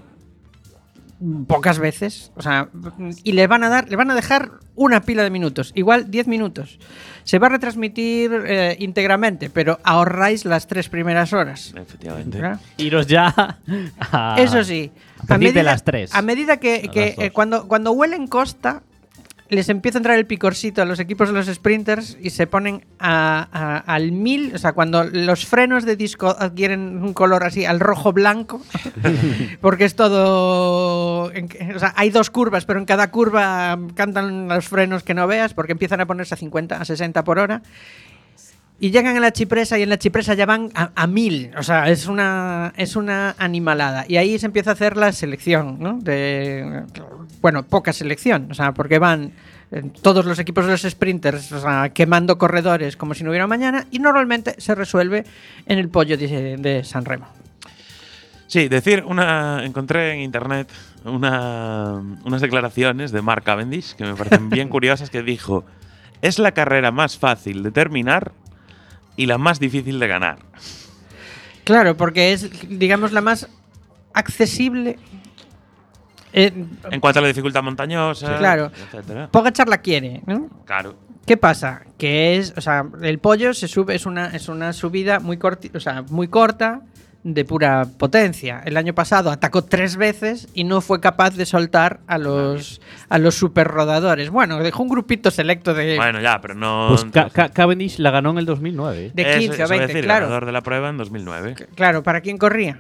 pocas veces. O sea, y le van a dar, le van a dejar una pila de minutos, igual diez minutos. Se va a retransmitir eh, íntegramente, pero ahorráis las tres primeras horas. Efectivamente. ¿Verdad? Iros ya a... Eso sí. A partir de las tres. A medida que, A que, las dos. eh, cuando, cuando huelen costa, les empieza a entrar el picorcito a los equipos de los sprinters y se ponen a- a- al mil. O sea, cuando los frenos de disco adquieren un color así, al rojo-blanco, porque es todo... en que- o sea, hay dos curvas, pero en cada curva cantan los frenos que no veas, porque empiezan a ponerse a cincuenta, a sesenta por hora. Y llegan a la Chipresa y en la Chipresa ya van a, a mil. O sea, es una, es una animalada. Y ahí se empieza a hacer la selección, ¿no? De, bueno, poca selección. O sea, porque van eh, todos los equipos de los sprinters, o sea, quemando corredores como si no hubiera mañana. Y normalmente se resuelve en el pollo de, de San Remo. Sí, decir una. Encontré en internet una, unas declaraciones de Mark Cavendish que me parecen bien curiosas, que dijo: es la carrera más fácil de terminar y la más difícil de ganar. Claro, porque es, digamos, la más accesible. Eh, En cuanto a la dificultad montañosa, Sí, claro. etcétera. Pogacar la quiere, ¿no? Claro. ¿Qué pasa? Que es, o sea, el pollo se sube, es una, es una subida muy corti, o sea, muy corta, de pura potencia. El año pasado atacó tres veces y no fue capaz de soltar a los a los super rodadores. Bueno, dejó un grupito selecto de, Bueno, ya, pero no. Pues Ca- Ca- Cavendish la ganó en el dos mil nueve. de Eso- quince o eso iba a veinte, decir, claro. ganador de la prueba en dos mil nueve. Claro, ¿para quién corría?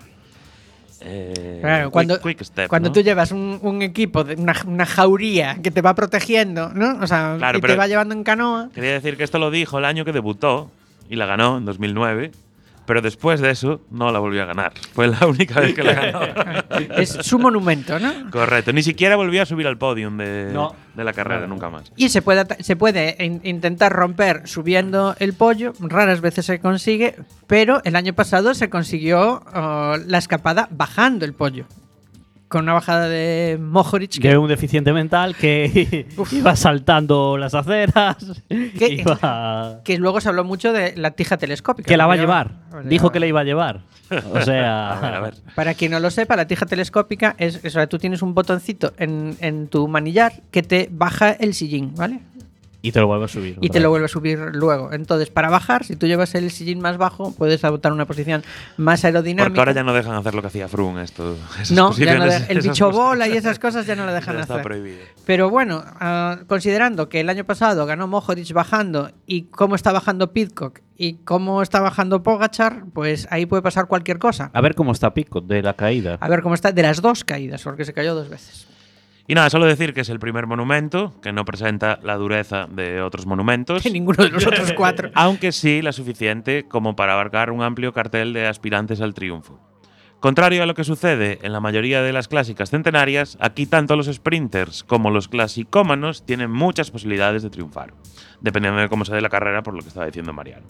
Eh, Claro, Quick- cuando, Quick Step, cuando ¿no? tú llevas un, un equipo, de una, una jauría que te va protegiendo, ¿no? O sea, Claro, y pero- te va llevando en canoa. Quería decir que esto lo dijo el año que debutó y la ganó en dos mil nueve, pero después de eso no la volvió a ganar. Fue la única vez que la ganó. Es su monumento, ¿no? Correcto. Ni siquiera volvió a subir al podium de, No. de la carrera, No, no. nunca más. Y se puede, ata- se puede in- intentar romper subiendo el pollo, raras veces se consigue, pero el año pasado se consiguió uh, la escapada bajando el pollo. Con una bajada de Mohoric que De un deficiente mental que iba saltando las aceras. ¿Qué? Iba... que luego se habló mucho de la tija telescópica. Que la va a Pero- llevar. o sea, Dijo que la iba a llevar. O sea. A ver, a ver. Para quien no lo sepa, la tija telescópica es, o sea, tú tienes un botoncito en, en tu manillar que te baja el sillín, ¿vale? Y te lo vuelvo a subir. Y te lo vuelve a subir luego. Entonces, para bajar, si tú llevas el sillín más bajo, puedes adoptar una posición más aerodinámica. Porque ahora ya no dejan hacer lo que hacía Froome, esto. esas No, ya no posiciones, de- el esas bicho cosas. bola y esas cosas ya no la dejan Ya está hacer. prohibido. Pero bueno, ah, considerando que el año pasado ganó Mohoric bajando y cómo está bajando Pidcock y cómo está bajando Pogacar, pues ahí puede pasar cualquier cosa. A ver cómo está Pico de la caída. A ver cómo está de las dos caídas, porque se cayó dos veces. Y nada, solo decir que es el primer monumento, que no presenta la dureza de otros monumentos, Que ninguno de los otros cuatro. aunque sí la suficiente como para abarcar un amplio cartel de aspirantes al triunfo. Contrario a lo que sucede en la mayoría de las clásicas centenarias, aquí tanto los sprinters como los clasicómanos tienen muchas posibilidades de triunfar, dependiendo de cómo se dé la carrera, por lo que estaba diciendo Mariano.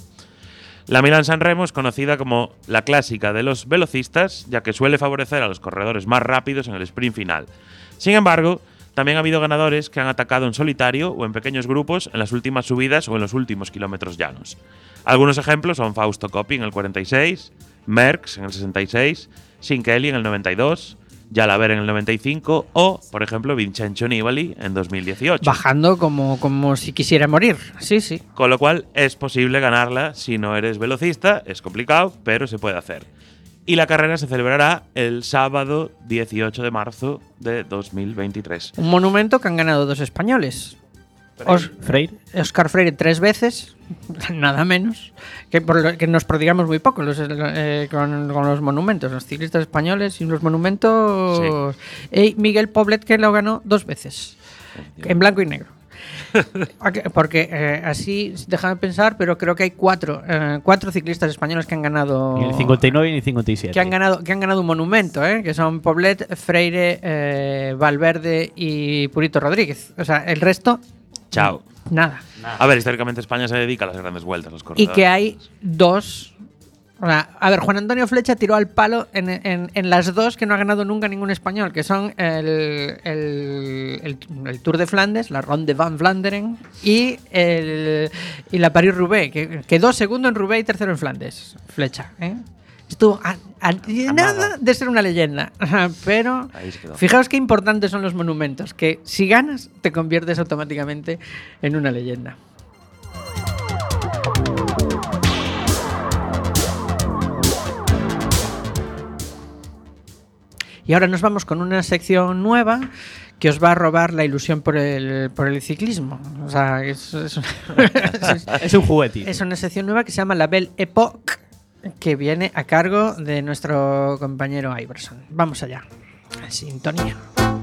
La Milán-San Remo es conocida como la clásica de los velocistas, ya que suele favorecer a los corredores más rápidos en el sprint final. Sin embargo, también ha habido ganadores que han atacado en solitario o en pequeños grupos en las últimas subidas o en los últimos kilómetros llanos. Algunos ejemplos son Fausto Coppi en el cuarenta y seis, Merckx en el sesenta y seis, Sinkeli en el noventa y dos, Jalaber en el noventa y cinco o, por ejemplo, Vincenzo Nibali en dos mil dieciocho. Bajando como, como si quisiera morir. Sí, sí. Con lo cual es posible ganarla si no eres velocista, es complicado, pero se puede hacer. Y la carrera se celebrará el sábado dieciocho de marzo de dos mil veintitrés. Un monumento que han ganado dos españoles. Os- Freire. Oscar Freire tres veces, nada menos, que, por lo, que nos prodigamos muy poco los, eh, con, con los monumentos, los ciclistas españoles y los monumentos. Y Miguel Poblet, que lo ganó dos veces, en blanco y negro. Porque eh, así, déjame pensar, pero creo que hay cuatro, eh, cuatro ciclistas españoles que han ganado. En el cincuenta y nueve y en el cincuenta y siete. Que han ganado, que han ganado un monumento, ¿eh? Que son Poblet, Freire, eh, Valverde y Purito Rodríguez. O sea, el resto, Chao. nada. A ver, históricamente España se dedica a las grandes vueltas, los Y corredores. que hay dos O sea, a ver, Juan Antonio Flecha tiró al palo en, en, en las dos que no ha ganado nunca ningún español, que son el, el, el, el Tour de Flandes, la Ronde van Vlaanderen, y, el, y la París-Roubaix, que quedó segundo en Roubaix y tercero en Flandes. Flecha, ¿eh? Estuvo a, a, a nada, nada de ser una leyenda. Pero fijaos qué importantes son los monumentos, que si ganas te conviertes automáticamente en una leyenda. Y ahora nos vamos con una sección nueva que os va a robar la ilusión por el, por el ciclismo. O sea, es, es, es, es un juguetito. Es una sección nueva que se llama La Belle Époque, que viene a cargo de nuestro compañero Iverson. Vamos allá. Sintonía.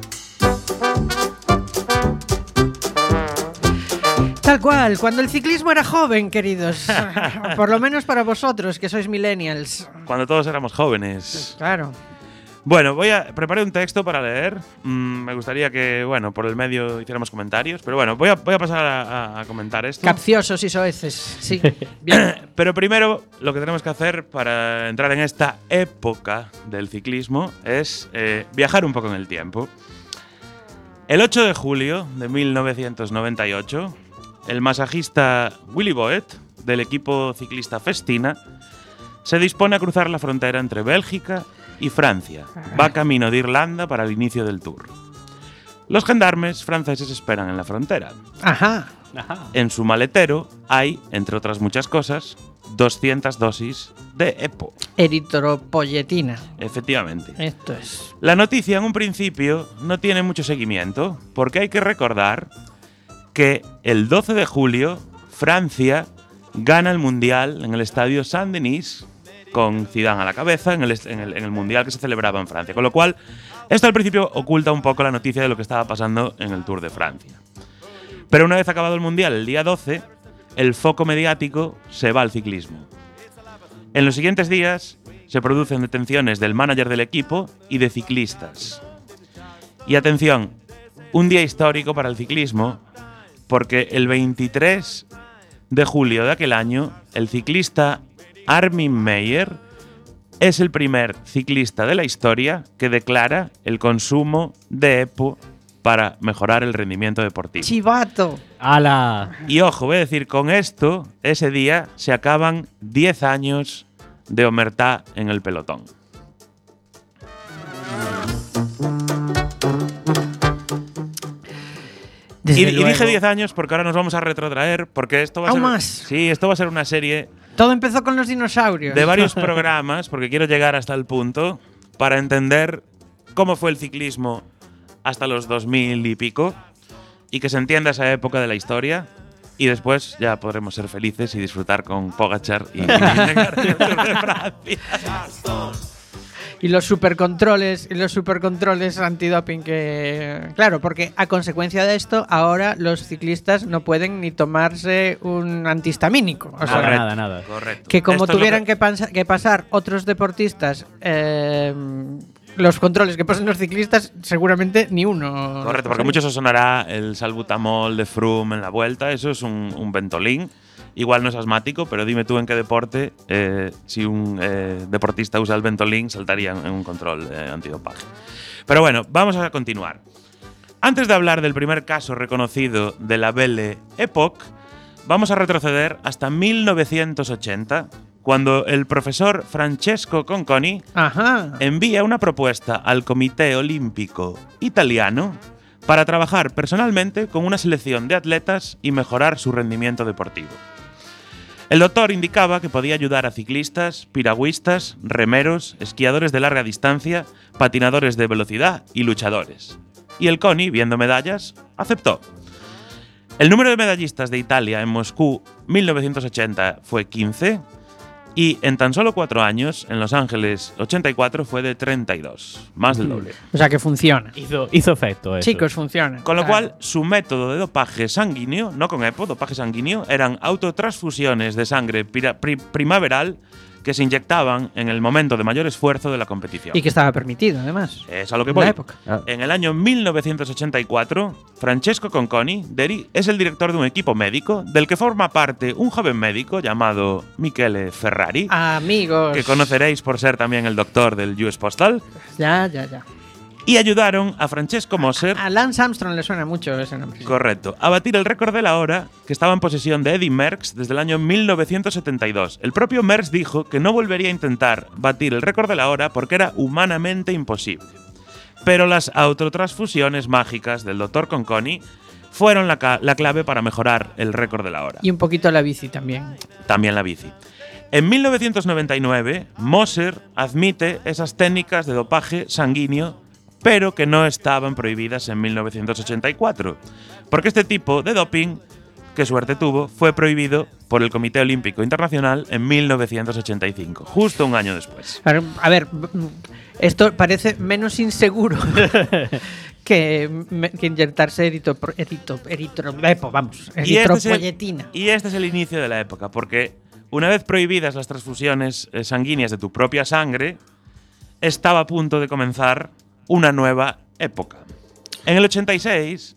Tal cual, cuando el ciclismo era joven, queridos. Por lo menos para vosotros, que sois millennials. Cuando todos éramos jóvenes. Claro. Bueno, voy a preparé un texto para leer. Mm, me gustaría que, bueno, por el medio hiciéramos comentarios, pero bueno, voy a, voy a pasar a, a, a comentar esto. Capciosos y soeces, sí. Bien. Pero primero, lo que tenemos que hacer para entrar en esta época del ciclismo es eh, viajar un poco en el tiempo. El ocho de julio de mil novecientos noventa y ocho, el masajista Willy Boet, del equipo ciclista Festina, se dispone a cruzar la frontera entre Bélgica y Francia. Va camino de Irlanda para el inicio del Tour. Los gendarmes franceses esperan en la frontera. Ajá. Ajá. En su maletero hay, entre otras muchas cosas, doscientas dosis de EPO. Eritropoyetina. Efectivamente. Esto es. La noticia en un principio no tiene mucho seguimiento, porque hay que recordar que el doce de julio Francia gana el Mundial en el estadio Saint-Denis, con Zidane a la cabeza, en el, en, el, en el Mundial que se celebraba en Francia. Con lo cual, esto al principio oculta un poco la noticia de lo que estaba pasando en el Tour de Francia. Pero una vez acabado el Mundial, el día doce, el foco mediático se va al ciclismo. En los siguientes días se producen detenciones del manager del equipo y de ciclistas. Y atención, un día histórico para el ciclismo, porque el veintitrés de julio de aquel año, el ciclista Armin Meier es el primer ciclista de la historia que declara el consumo de EPO para mejorar el rendimiento deportivo. ¡Chivato! ¡Hala! Y ojo, voy a decir, con esto, ese día se acaban diez años de omertá en el pelotón. Y, y dije diez años porque ahora nos vamos a retrotraer, porque esto va a ¿Aún ser… más? Sí, esto va a ser una serie Todo empezó con los dinosaurios. de varios programas, porque quiero llegar hasta el punto para entender cómo fue el ciclismo hasta los dos mil y pico y que se entienda esa época de la historia, y después ya podremos ser felices y disfrutar con Pogačar y, y llegar al Tour de Francia. Y los supercontroles, y los supercontroles antidoping que… Claro, porque a consecuencia de esto, ahora los ciclistas no pueden ni tomarse un antihistamínico. O sea, Nada, nada, nada. Correcto. que como Esto es lo tuvieran que, pansa- que pasar otros deportistas eh, los controles que pasan los ciclistas, seguramente ni uno. Correcto, porque mucho os sonará el salbutamol de Froome en la vuelta. Eso es un, un Ventolin. Igual no es asmático, pero dime tú en qué deporte, eh, si un eh, deportista usa el Ventolin, saltaría en un control eh, antidopaje. Pero bueno, vamos a continuar. Antes de hablar del primer caso reconocido de la Belle Époque, vamos a retroceder hasta mil novecientos ochenta, cuando el profesor Francesco Conconi Ajá. envía una propuesta al Comité Olímpico Italiano para trabajar personalmente con una selección de atletas y mejorar su rendimiento deportivo. El doctor indicaba que podía ayudar a ciclistas, piragüistas, remeros, esquiadores de larga distancia, patinadores de velocidad y luchadores. Y el CONI, viendo medallas, aceptó. El número de medallistas de Italia en Moscú mil novecientos ochenta fue quince, y en tan solo cuatro años, en Los Ángeles ochenta y cuatro, fue de treinta y dos, más del doble. O sea que funciona. Hizo, hizo efecto eso. Chicos, funciona. Con lo Claro. cual, su método de dopaje sanguíneo, no con EPO, dopaje sanguíneo, eran autotransfusiones de sangre pira- pri- primaveral que se inyectaban en el momento de mayor esfuerzo de la competición. Y que estaba permitido, además. Es a lo que en voy. la época. En el año mil novecientos ochenta y cuatro, Francesco Conconi deri- es el director de un equipo médico del que forma parte un joven médico llamado Michele Ferrari, Amigos. que conoceréis por ser también el doctor del U S Postal, Ya, ya, ya. y ayudaron a Francesco Moser, A Lance Armstrong le suena mucho ese nombre. sí. correcto, a batir el récord de la hora que estaba en posesión de Eddy Merckx desde el año mil novecientos setenta y dos. El propio Merckx dijo que no volvería a intentar batir el récord de la hora porque era humanamente imposible. Pero las autotransfusiones mágicas del doctor Conconi fueron la, ca- la clave para mejorar el récord de la hora. Y un poquito la bici también. También la bici. En mil novecientos noventa y nueve, Moser admite esas técnicas de dopaje sanguíneo, pero que no estaban prohibidas en mil novecientos ochenta y cuatro, porque este tipo de doping, qué suerte tuvo, fue prohibido por el Comité Olímpico Internacional en mil novecientos ochenta y cinco, justo un año después. A ver, a ver, esto parece menos inseguro que, me- que inyectarse erito, erito, eritro, epo, vamos, Y este, es el, eritropoyetina. y este es el inicio de la época, porque una vez prohibidas las transfusiones eh, sanguíneas de tu propia sangre, estaba a punto de comenzar una nueva época. En el ochenta y seis,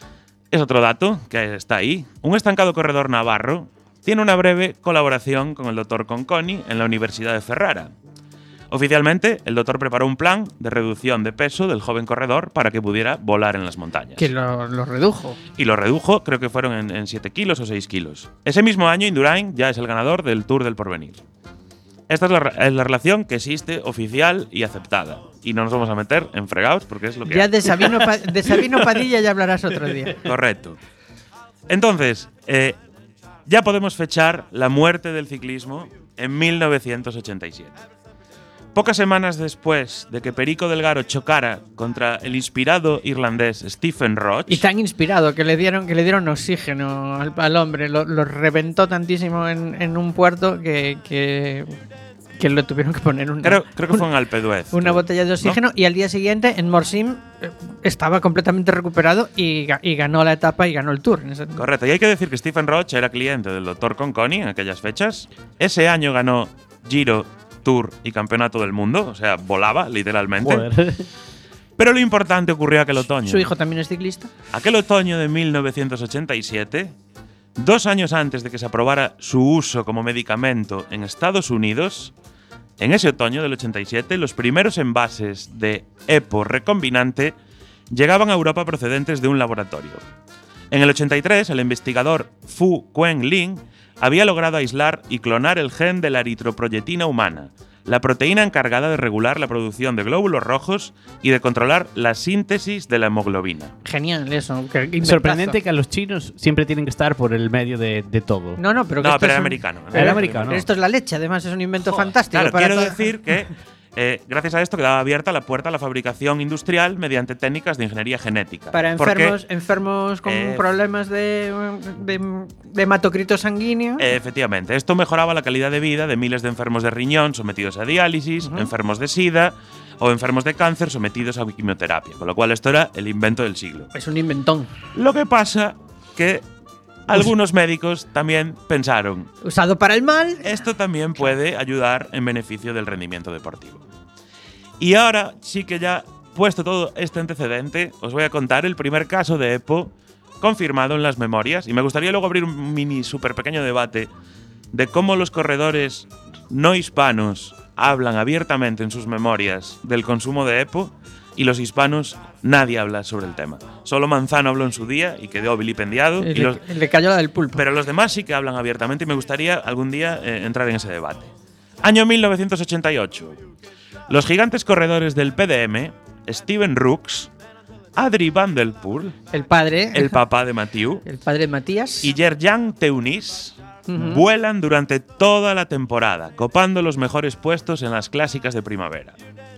es otro dato que está ahí, un estancado corredor navarro tiene una breve colaboración con el doctor Conconi en la Universidad de Ferrara. Oficialmente, el doctor preparó un plan de reducción de peso del joven corredor para que pudiera volar en las montañas. Que lo, lo redujo. Y lo redujo, creo que fueron en siete kilos o seis kilos. Ese mismo año, Indurain ya es el ganador del Tour del Porvenir. Esta es la, es la relación que existe oficial y aceptada. Y no nos vamos a meter en fregados porque es lo que Ya hay. de Sabino, Pa- de Sabino Padilla ya hablarás otro día. Correcto. Entonces, eh, ya podemos fechar la muerte del ciclismo en mil novecientos ochenta y siete. Pocas semanas después de que Perico Delgado chocara contra el inspirado irlandés Stephen Roach, Y tan inspirado que le dieron, que le dieron oxígeno al, al hombre, lo, lo reventó tantísimo en, en un puerto que, que, que lo tuvieron que poner una, creo, creo que fue en Alpe d'Huez. una botella de oxígeno y al día siguiente en Morsim eh, estaba completamente recuperado y, ga- y ganó la etapa y ganó el Tour. En ese- Correcto, y hay que decir que Stephen Roach era cliente del doctor Conconi en aquellas fechas. Ese año ganó Giro, Tour y Campeonato del Mundo, o sea, volaba literalmente. Joder. Pero lo importante ocurrió aquel otoño. Su hijo también es ciclista. Aquel otoño de mil novecientos ochenta y siete, dos años antes de que se aprobara su uso como medicamento en Estados Unidos, en ese otoño del ochenta y siete, los primeros envases de EPO recombinante llegaban a Europa procedentes de un laboratorio. En el ochenta y tres, el investigador Fu Quenlin había logrado aislar y clonar el gen de la eritroproyetina humana, la proteína encargada de regular la producción de glóbulos rojos y de controlar la síntesis de la hemoglobina. Genial eso. que- inventazo. Sorprendente que a los chinos siempre tienen que estar por el medio de, de todo. No, no, pero que No, esto pero es era un- americano. Era americano. Pero esto es la leche, además es un invento fantástico. Claro, para quiero toda- decir que eh, gracias a esto quedaba abierta la puerta a la fabricación industrial mediante técnicas de ingeniería genética. Para Porque, enfermos, enfermos con eh, problemas de, de, de hematocrito sanguíneo. eh, efectivamente, esto mejoraba la calidad de vida de miles de enfermos de riñón sometidos a diálisis, Ujú. enfermos de sida o enfermos de cáncer sometidos a quimioterapia, con lo cual esto era el invento del siglo. Es un inventón. Lo que pasa que algunos médicos también pensaron, Usado para el mal. esto también puede ayudar en beneficio del rendimiento deportivo. Y ahora sí que ya puesto todo este antecedente, os voy a contar el primer caso de EPO confirmado en las memorias. Y me gustaría luego abrir un mini súper pequeño debate de cómo los corredores no hispanos hablan abiertamente en sus memorias del consumo de EPO y los hispanos nadie habla sobre el tema. Solo Manzano habló en su día y quedó vilipendiado. Le, y los, le cayó la del pulpo. pero los demás sí que hablan abiertamente y me gustaría algún día eh, entrar en ese debate. Año mil novecientos ochenta y ocho. Los gigantes corredores del P D M, Steven Rooks, Adri Van der Poel, el padre. el papá de Mathieu, El padre de Matías. y Gerjan Teunis Ujú. vuelan durante toda la temporada, copando los mejores puestos en las clásicas de primavera.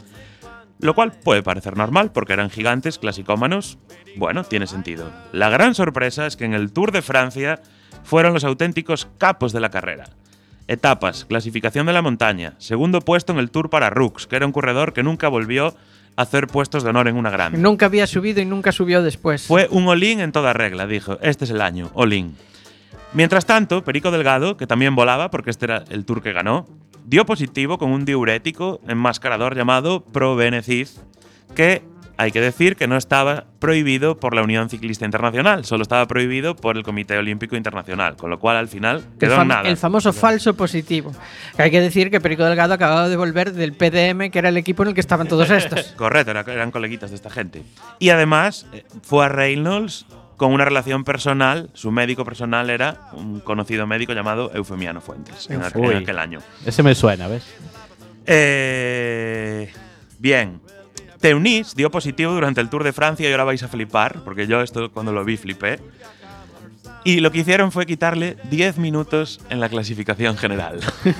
Lo cual puede parecer normal porque eran gigantes clasicómanos. Bueno, tiene sentido. La gran sorpresa es que en el Tour de Francia fueron los auténticos capos de la carrera. Etapas, clasificación de la montaña, segundo puesto en el Tour para Rooks, que era un corredor que nunca volvió a hacer puestos de honor en una grande. Nunca había subido y nunca subió después. Fue un all-in en toda regla, dijo. Este es el año, all-in. Mientras tanto, Perico Delgado, que también volaba, porque este era el Tour que ganó, dio positivo con un diurético enmascarador llamado Probenecid, que hay que decir que no estaba prohibido por la Unión Ciclista Internacional, solo estaba prohibido por el Comité Olímpico Internacional, con lo cual al final quedó el, en nada. El famoso falso positivo. Que hay que decir que Perico Delgado acababa de volver del P D M, que era el equipo en el que estaban todos estos. Correcto, era- eran coleguitas de esta gente. Y además eh, fue a Reynolds con una relación personal, su médico personal era un conocido médico llamado Eufemiano Fuentes, en aquel, Uy. en aquel año. Ese me suena, ¿ves? Eh, bien. Teunis dio positivo durante el Tour de Francia y ahora vais a flipar, porque yo esto cuando lo vi flipé. Y lo que hicieron fue quitarle diez minutos en la clasificación general.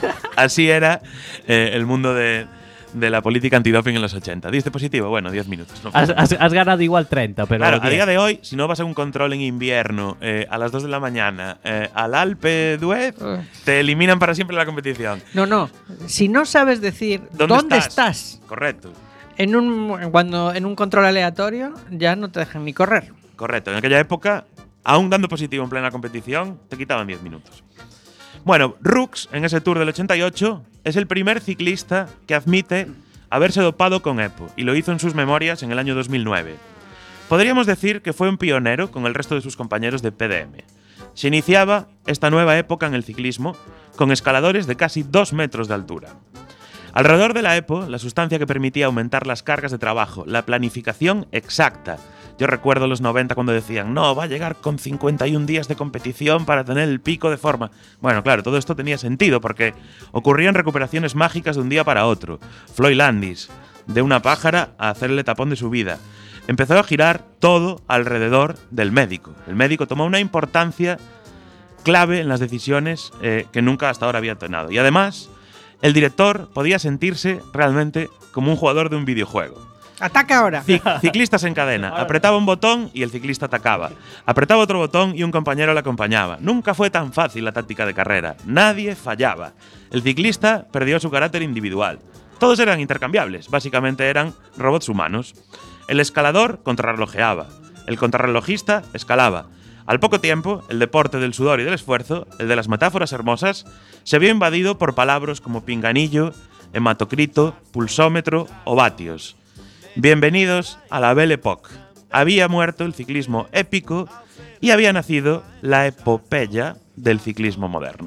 Así era eh, el mundo de, de la política antidoping en los ochenta. ¿Diste positivo? Bueno, diez minutos. No Has, has- has ganado igual treinta, pero. Claro, a diez. día de hoy, si no vas a un control en invierno eh, a las dos de la mañana eh, al Alpe d'Huez, te eliminan para siempre de la competición. No, no. Si no sabes decir ¿Dónde, dónde, estás, Correcto, en un cuando en un control aleatorio, ya no te dejan ni correr. correcto. En aquella época, aún dando positivo en plena competición, te quitaban diez minutos. Bueno, Rux, en ese Tour del ochenta y ocho, es el primer ciclista que admite haberse dopado con EPO, y lo hizo en sus memorias en el año dos mil nueve. Podríamos decir que fue un pionero con el resto de sus compañeros de P D M. Se iniciaba esta nueva época en el ciclismo con escaladores de casi dos metros de altura. Alrededor de la EPO, la sustancia que permitía aumentar las cargas de trabajo, la planificación exacta. Yo recuerdo los noventa cuando decían, no, va a llegar con cincuenta y un días de competición para tener el pico de forma. Bueno, claro, todo esto tenía sentido porque ocurrían recuperaciones mágicas de un día para otro. Floyd Landis, de una pájara a hacerle el tapón de su vida. Empezó a girar todo alrededor del médico. El médico tomó una importancia clave en las decisiones eh, que nunca hasta ahora había tomado. Y además, el director podía sentirse realmente como un jugador de un videojuego. ¡Ataca ahora! Cic- ciclistas en cadena. Apretaba un botón y el ciclista atacaba. Apretaba otro botón y un compañero le acompañaba. Nunca fue tan fácil la táctica de carrera. Nadie fallaba. El ciclista perdió su carácter individual. Todos eran intercambiables. Básicamente eran robots humanos. El escalador contrarrelojeaba. El contrarrelojista escalaba. Al poco tiempo, el deporte del sudor y del esfuerzo, el de las metáforas hermosas, se vio invadido por palabras como pinganillo, hematocrito, pulsómetro o vatios. Bienvenidos a la Belle Époque. Había muerto el ciclismo épico y había nacido la epopeya del ciclismo moderno.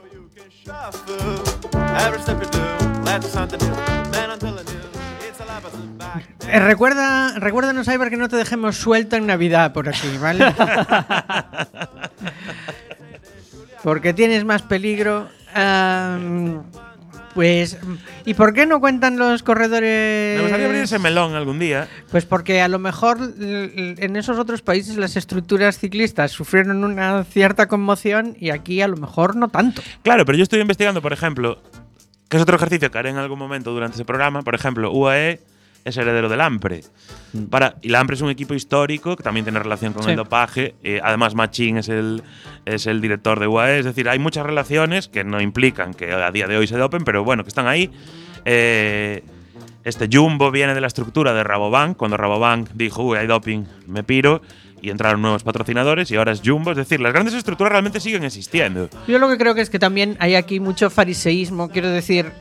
Eh, recuerda, recuérdanos, Ibar, que no te dejemos suelto en Navidad por aquí, ¿vale? Porque tienes más peligro. Am, pues, ¿y por qué no cuentan los corredores? Me gustaría abrir ese melón algún día. Pues porque a lo mejor l- l- en esos otros países las estructuras ciclistas sufrieron una cierta conmoción y aquí a lo mejor no tanto. Claro, pero yo estoy investigando, por ejemplo, que es otro ejercicio que haré en algún momento durante ese programa. Por ejemplo, U A E es heredero del AMPRE. Para, y la AMPRE es un equipo histórico que también tiene relación con Sí. el dopaje. Eh, además, Machín es el, es el director de U A E. Es decir, hay muchas relaciones que no implican que a día de hoy se dopen, pero bueno, que están ahí. Eh, este Jumbo viene de la estructura de Rabobank. Cuando Rabobank dijo, uy, hay doping, me piro. Y entraron nuevos patrocinadores y ahora es Jumbo. Es decir, las grandes estructuras realmente siguen existiendo. Yo lo que creo que es que también hay aquí mucho fariseísmo, quiero decir.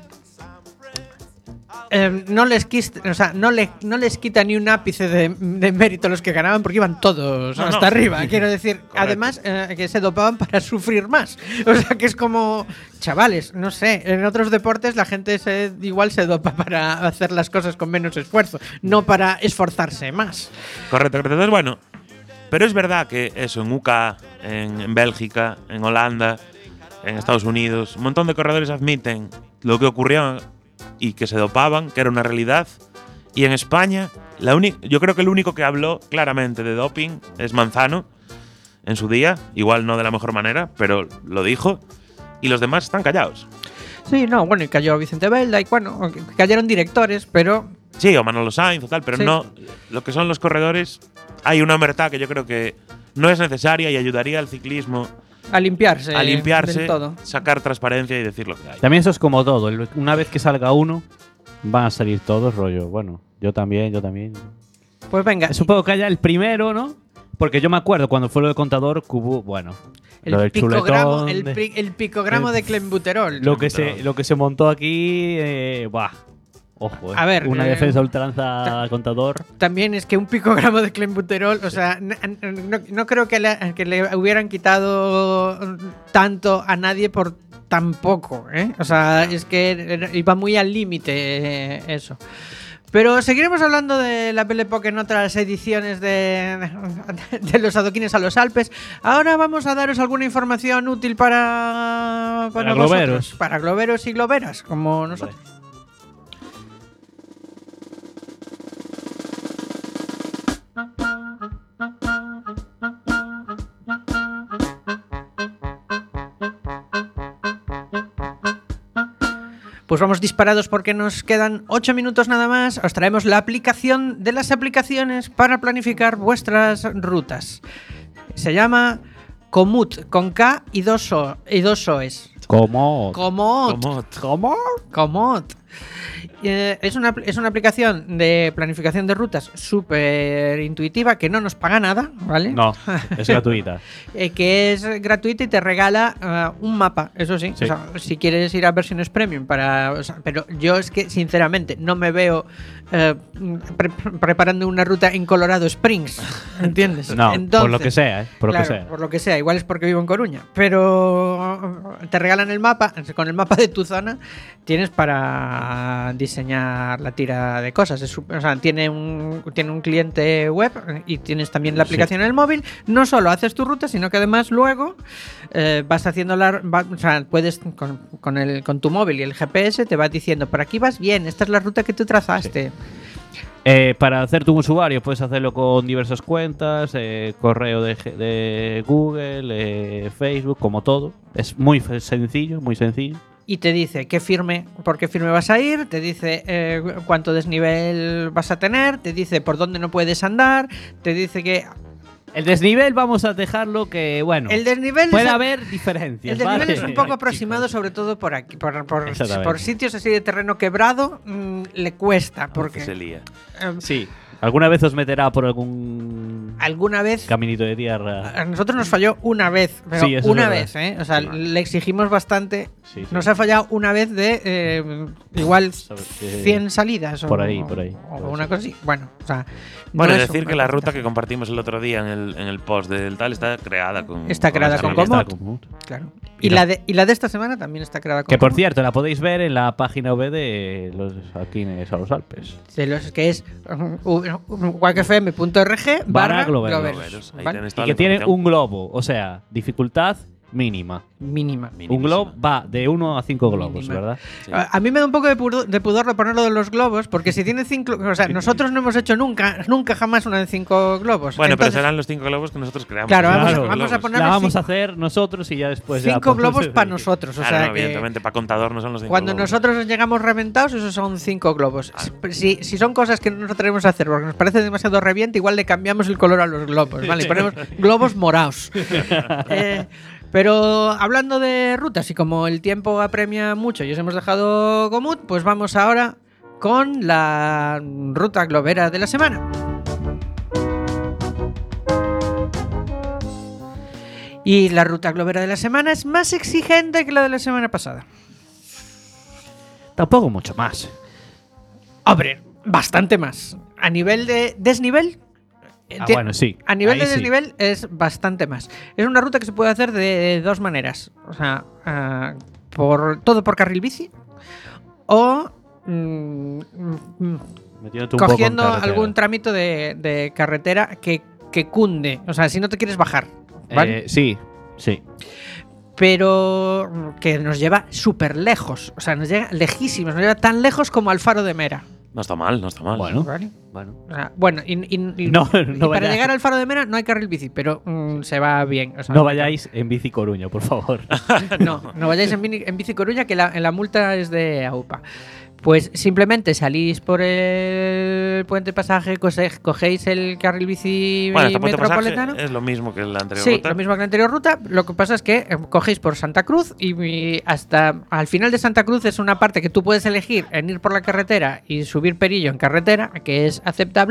eh, no, les quis- o sea, no, le- no les quita ni un ápice de, de mérito a los que ganaban porque iban todos No, hasta no. arriba. Quiero decir, Correcto. además eh, que se dopaban para sufrir más. O sea, que es como, chavales, no sé, en otros deportes la gente se, igual se dopa para hacer las cosas con menos esfuerzo, no para esforzarse más. Correcto, correcto. Entonces, bueno, pero es verdad que eso, en U K A, en, en Bélgica, en Holanda, en Estados Unidos, un montón de corredores admiten lo que ocurrió y que se dopaban, que era una realidad. Y en España, la uni- yo creo que el único que habló claramente de doping es Manzano en su día, igual no de la mejor manera, pero lo dijo. Y los demás están callados. Sí, no, bueno, y cayó Vicente Belda y bueno, cayeron directores, pero Sí, o Manolo Sainz o tal, pero Sí. no. Lo que son los corredores, hay una omertá que yo creo que no es necesaria y ayudaría al ciclismo a limpiarse. a limpiarse, del todo. sacar transparencia y decir lo que hay. También eso es como todo. el- Una vez que salga uno, van a salir todos, rollo. Bueno, yo también, yo también. Pues venga, Supongo que haya el primero, ¿no? Porque yo me acuerdo cuando fue lo de contador, que hubo, bueno. El Lo del picogramo, chuletón el, de- pi- el picogramo de clenbuterol. Lo que se, lo que se montó aquí, eh, bah. Ojo, eh. A ver, una eh, defensa ultranza al contador. También es que un picogramo de clenbuterol, o sea, n- n- no, no creo que le, que le hubieran quitado tanto a nadie por tan poco, ¿eh? O sea, es que era- iba muy al límite eh, eso. Pero seguiremos hablando de la Belle Époque en otras ediciones de, de los adoquines a los Alpes. Ahora vamos a daros alguna información útil para, Para vosotros, globeros. para globeros y globeras, como nosotros. Pues vamos disparados porque nos quedan ocho minutos nada más. Os traemos la aplicación de las aplicaciones para planificar vuestras rutas. Se llama Komoot, con K y dos, o, y dos O's. ¿Cómo? Komoot. ¿Cómo? ¿Cómo? Komoot. Eh, es, una, es una aplicación de planificación de rutas súper intuitiva que no nos paga nada, ¿vale? No, es gratuita. Eh, que es gratuita y te regala uh, un mapa, eso sí. Sí. O sea, si quieres ir a versiones premium para. O sea, pero yo es que, sinceramente, no me veo eh, pre- preparando una ruta en Colorado Springs. ¿Entiendes? No, por Entonces, lo que sea, ¿eh? Por lo claro, que sea. por lo que sea. Igual es porque vivo en Coruña. Pero te regalan el mapa. Con el mapa de tu zona tienes para diseñar la tira de cosas. Es, o sea, tiene un, tiene un cliente web y tienes también la aplicación Sí. en el móvil. No solo haces tu ruta, sino que además luego eh, vas haciendo la. Va, o sea, puedes con, con, el, con tu móvil y el G P S te va diciendo: por aquí vas bien, esta es la ruta que tú trazaste. Eh, para hacerte un usuario puedes hacerlo con diversas cuentas, eh, correo de, G- de Google, eh, Facebook, como todo. Es muy fe- sencillo, muy sencillo. Y te dice qué firme, por qué firme vas a ir, te dice eh, cuánto desnivel vas a tener, te dice por dónde no puedes andar, te dice que El desnivel vamos a dejarlo que, bueno, el desnivel puede es, haber diferencias. el desnivel ¿vale? es un poco aproximado, sobre todo por aquí, por, por, Exactamente. por sitios así de terreno quebrado, mmm, le cuesta, porque Se lía. eh, Sí. ¿Alguna vez os meterá por algún alguna vez caminito de tierra? a nosotros nos falló una vez, pero Sí, eso es una verdad. vez, ¿eh? O sea, le exigimos bastante. Sí, sí. Nos ha fallado una vez de eh, igual Sabes que- cien salidas. Por o, ahí, por ahí. O Puede una ser. cosa así. Bueno, o sea. Bueno, no es decir una que la cosa ruta que fácil. compartimos el otro día en el, en el post del tal está creada con. Está creada esa con herramienta. Komoot. Está como- Claro. Y Y, no. la de, y la de esta semana también está creada con Que por Komoot. cierto, la podéis ver en la página web de los Alquines a los Alpes. De los que es guacfm punto org barra Barra globeros. globeros, Globeros, ahí ¿vale? tenéis Y toda que la tiene información. un globo, o sea, dificultad mínima. Mínima. Un Minimísima. globo va de uno a cinco globos, Mínima. ¿verdad? Sí. A, a mí me da un poco de pudor, de pudor de ponerlo de los globos, porque si tiene cinco. O sea, nosotros no hemos hecho nunca, nunca jamás una de cinco globos. Bueno, Entonces, pero serán los cinco globos que nosotros creamos. Claro, vamos, Claro. a, vamos a Globos. poner La vamos a cinco, hacer nosotros y ya después. ya cinco podemos- globos para nosotros. O Claro, sea, no, que evidentemente, para contador no son los cinco cuando globos. nosotros llegamos reventados, esos son cinco globos. Si, si son cosas que no nos atrevemos a hacer porque nos parece demasiado reviente, igual le cambiamos el color a los globos, ¿vale? Y ponemos globos morados. Eh, pero hablando de rutas y como el tiempo apremia mucho y os hemos dejado Komoot, pues vamos ahora con la ruta globera de la semana. Y la ruta globera de la semana es más exigente que la de la semana pasada. Tampoco mucho más. Hombre, bastante más. A nivel de desnivel. Ah, ti- bueno, sí. A nivel Ahí de sí. desnivel es bastante más. Es una ruta que se puede hacer de dos maneras. O sea, ah, por todo por carril bici. O mm, mm, Metiéndote un poco en cogiendo carretera. algún trámite de, de carretera que, que cunde. O sea, si no te quieres bajar. ¿vale? Eh, sí, sí. Pero mm, que nos lleva súper lejos. O sea, nos llega lejísimos. Nos lleva tan lejos como al Faro de Mera. No está mal, no está mal. Bueno, ¿Vale? bueno. O sea, bueno, y, y- y- No, y no para vayáis. llegar al Faro de Mera no hay carril bici, pero mm, se va bien. O sea, No vayáis en bici Coruña, por favor. No, no vayáis en, mini- en bici Coruña, que la, la multa es de AUPA. Pues simplemente salís por el puente pasaje, cose- cogéis el carril bici Bueno, esta puente metropolitano. pasaje es lo mismo que la anterior Sí, ruta. lo mismo que la anterior ruta. Lo que pasa es que eh, cogéis por Santa Cruz y, y hasta al final de Santa Cruz es una parte que tú puedes elegir en ir por la carretera y subir Perillo en carretera, que es aceptable,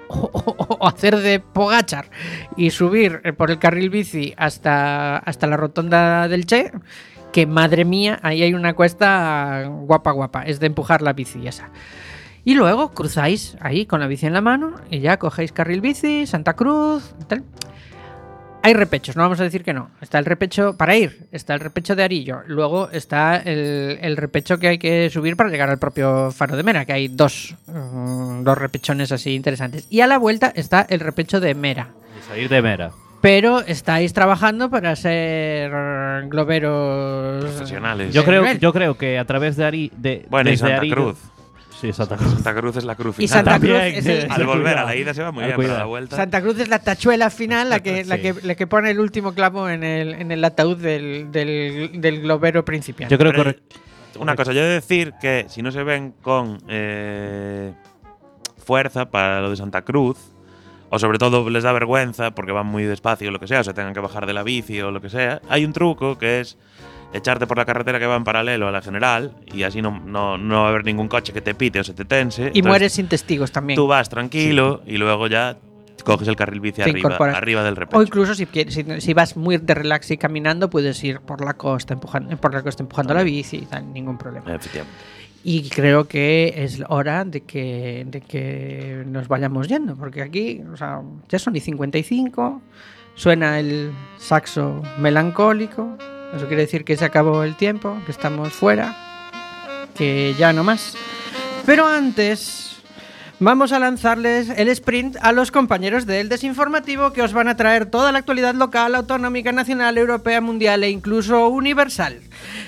o, o- o hacer de Pogachar y subir eh, por el carril bici hasta, hasta la rotonda del Che, que madre mía, ahí hay una cuesta guapa guapa, es de empujar la bici esa. Y luego cruzáis ahí con la bici en la mano y ya cogéis carril bici, Santa Cruz, tal. Hay repechos, no vamos a decir que no. Está el repecho para ir, está el repecho de Arillo, luego está el, el repecho que hay que subir para llegar al propio Faro de Mera, que hay dos, mm, dos repechones así interesantes. Y a la vuelta está el repecho de Mera. De salir de Mera. Pero estáis trabajando para ser globeros Profesionales. Yo de creo, nivel. yo creo que a través de Ari. De, Bueno, y desde Santa Arillo- Cruz. Sí, Santa Cruz. Santa Cruz es la cruz Y final. Santa Cruz También, es el- Al volver a Cuidado. la ida se va muy Al bien, pero a la cuidado. vuelta. Santa Cruz es la tachuela final, la que, la Sí. que, la que pone el último clavo en el, en el ataúd del, del, del globero principiante. Yo creo Pero que. Una cosa, yo he de decir que si no se ven con eh, fuerza para lo de Santa Cruz, o sobre todo les da vergüenza porque van muy despacio o lo que sea, o se tengan que bajar de la bici o lo que sea, hay un truco que es echarte por la carretera que va en paralelo a la general y así no, no, no va a haber ningún coche que te pite o se te tense. Y Entonces, mueres sin testigos también. Tú vas tranquilo y luego ya coges el carril bici Te arriba, incorporas. arriba del repecho. O incluso si, quieres, si, si vas muy de relax y caminando, puedes ir por la costa empujando, por la costa empujando la bici y tal, ningún problema. Efectivamente. Y creo que es hora de que, de que nos vayamos yendo, porque aquí, o sea, ya son y cincuenta y cinco, suena el saxo melancólico, eso quiere decir que se acabó el tiempo, que estamos fuera, que ya no más. Pero antes, vamos a lanzarles el sprint a los compañeros del Desinformativo, que os van a traer toda la actualidad local, autonómica, nacional, europea, mundial e incluso universal.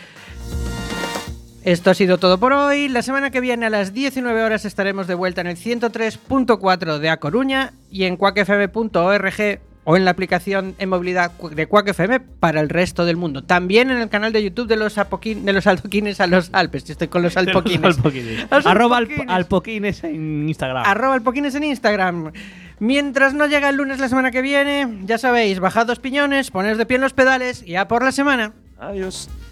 Esto ha sido todo por hoy. La semana que viene a las diecinueve horas estaremos de vuelta en el ciento tres punto cuatro de A Coruña y en cuac f m punto org o en la aplicación en movilidad de Quack F M para el resto del mundo. También en el canal de YouTube de los, apoquín, de los altoquines a los Alpes. Yo estoy con los alpoquines. Alpoquines. Los Arroba alpoquines. alp- alpoquines en Instagram. Arroba alpoquines en Instagram. Mientras no llega el lunes la semana que viene, ya sabéis, bajad dos piñones, poneos de pie en los pedales y a por la semana. Adiós.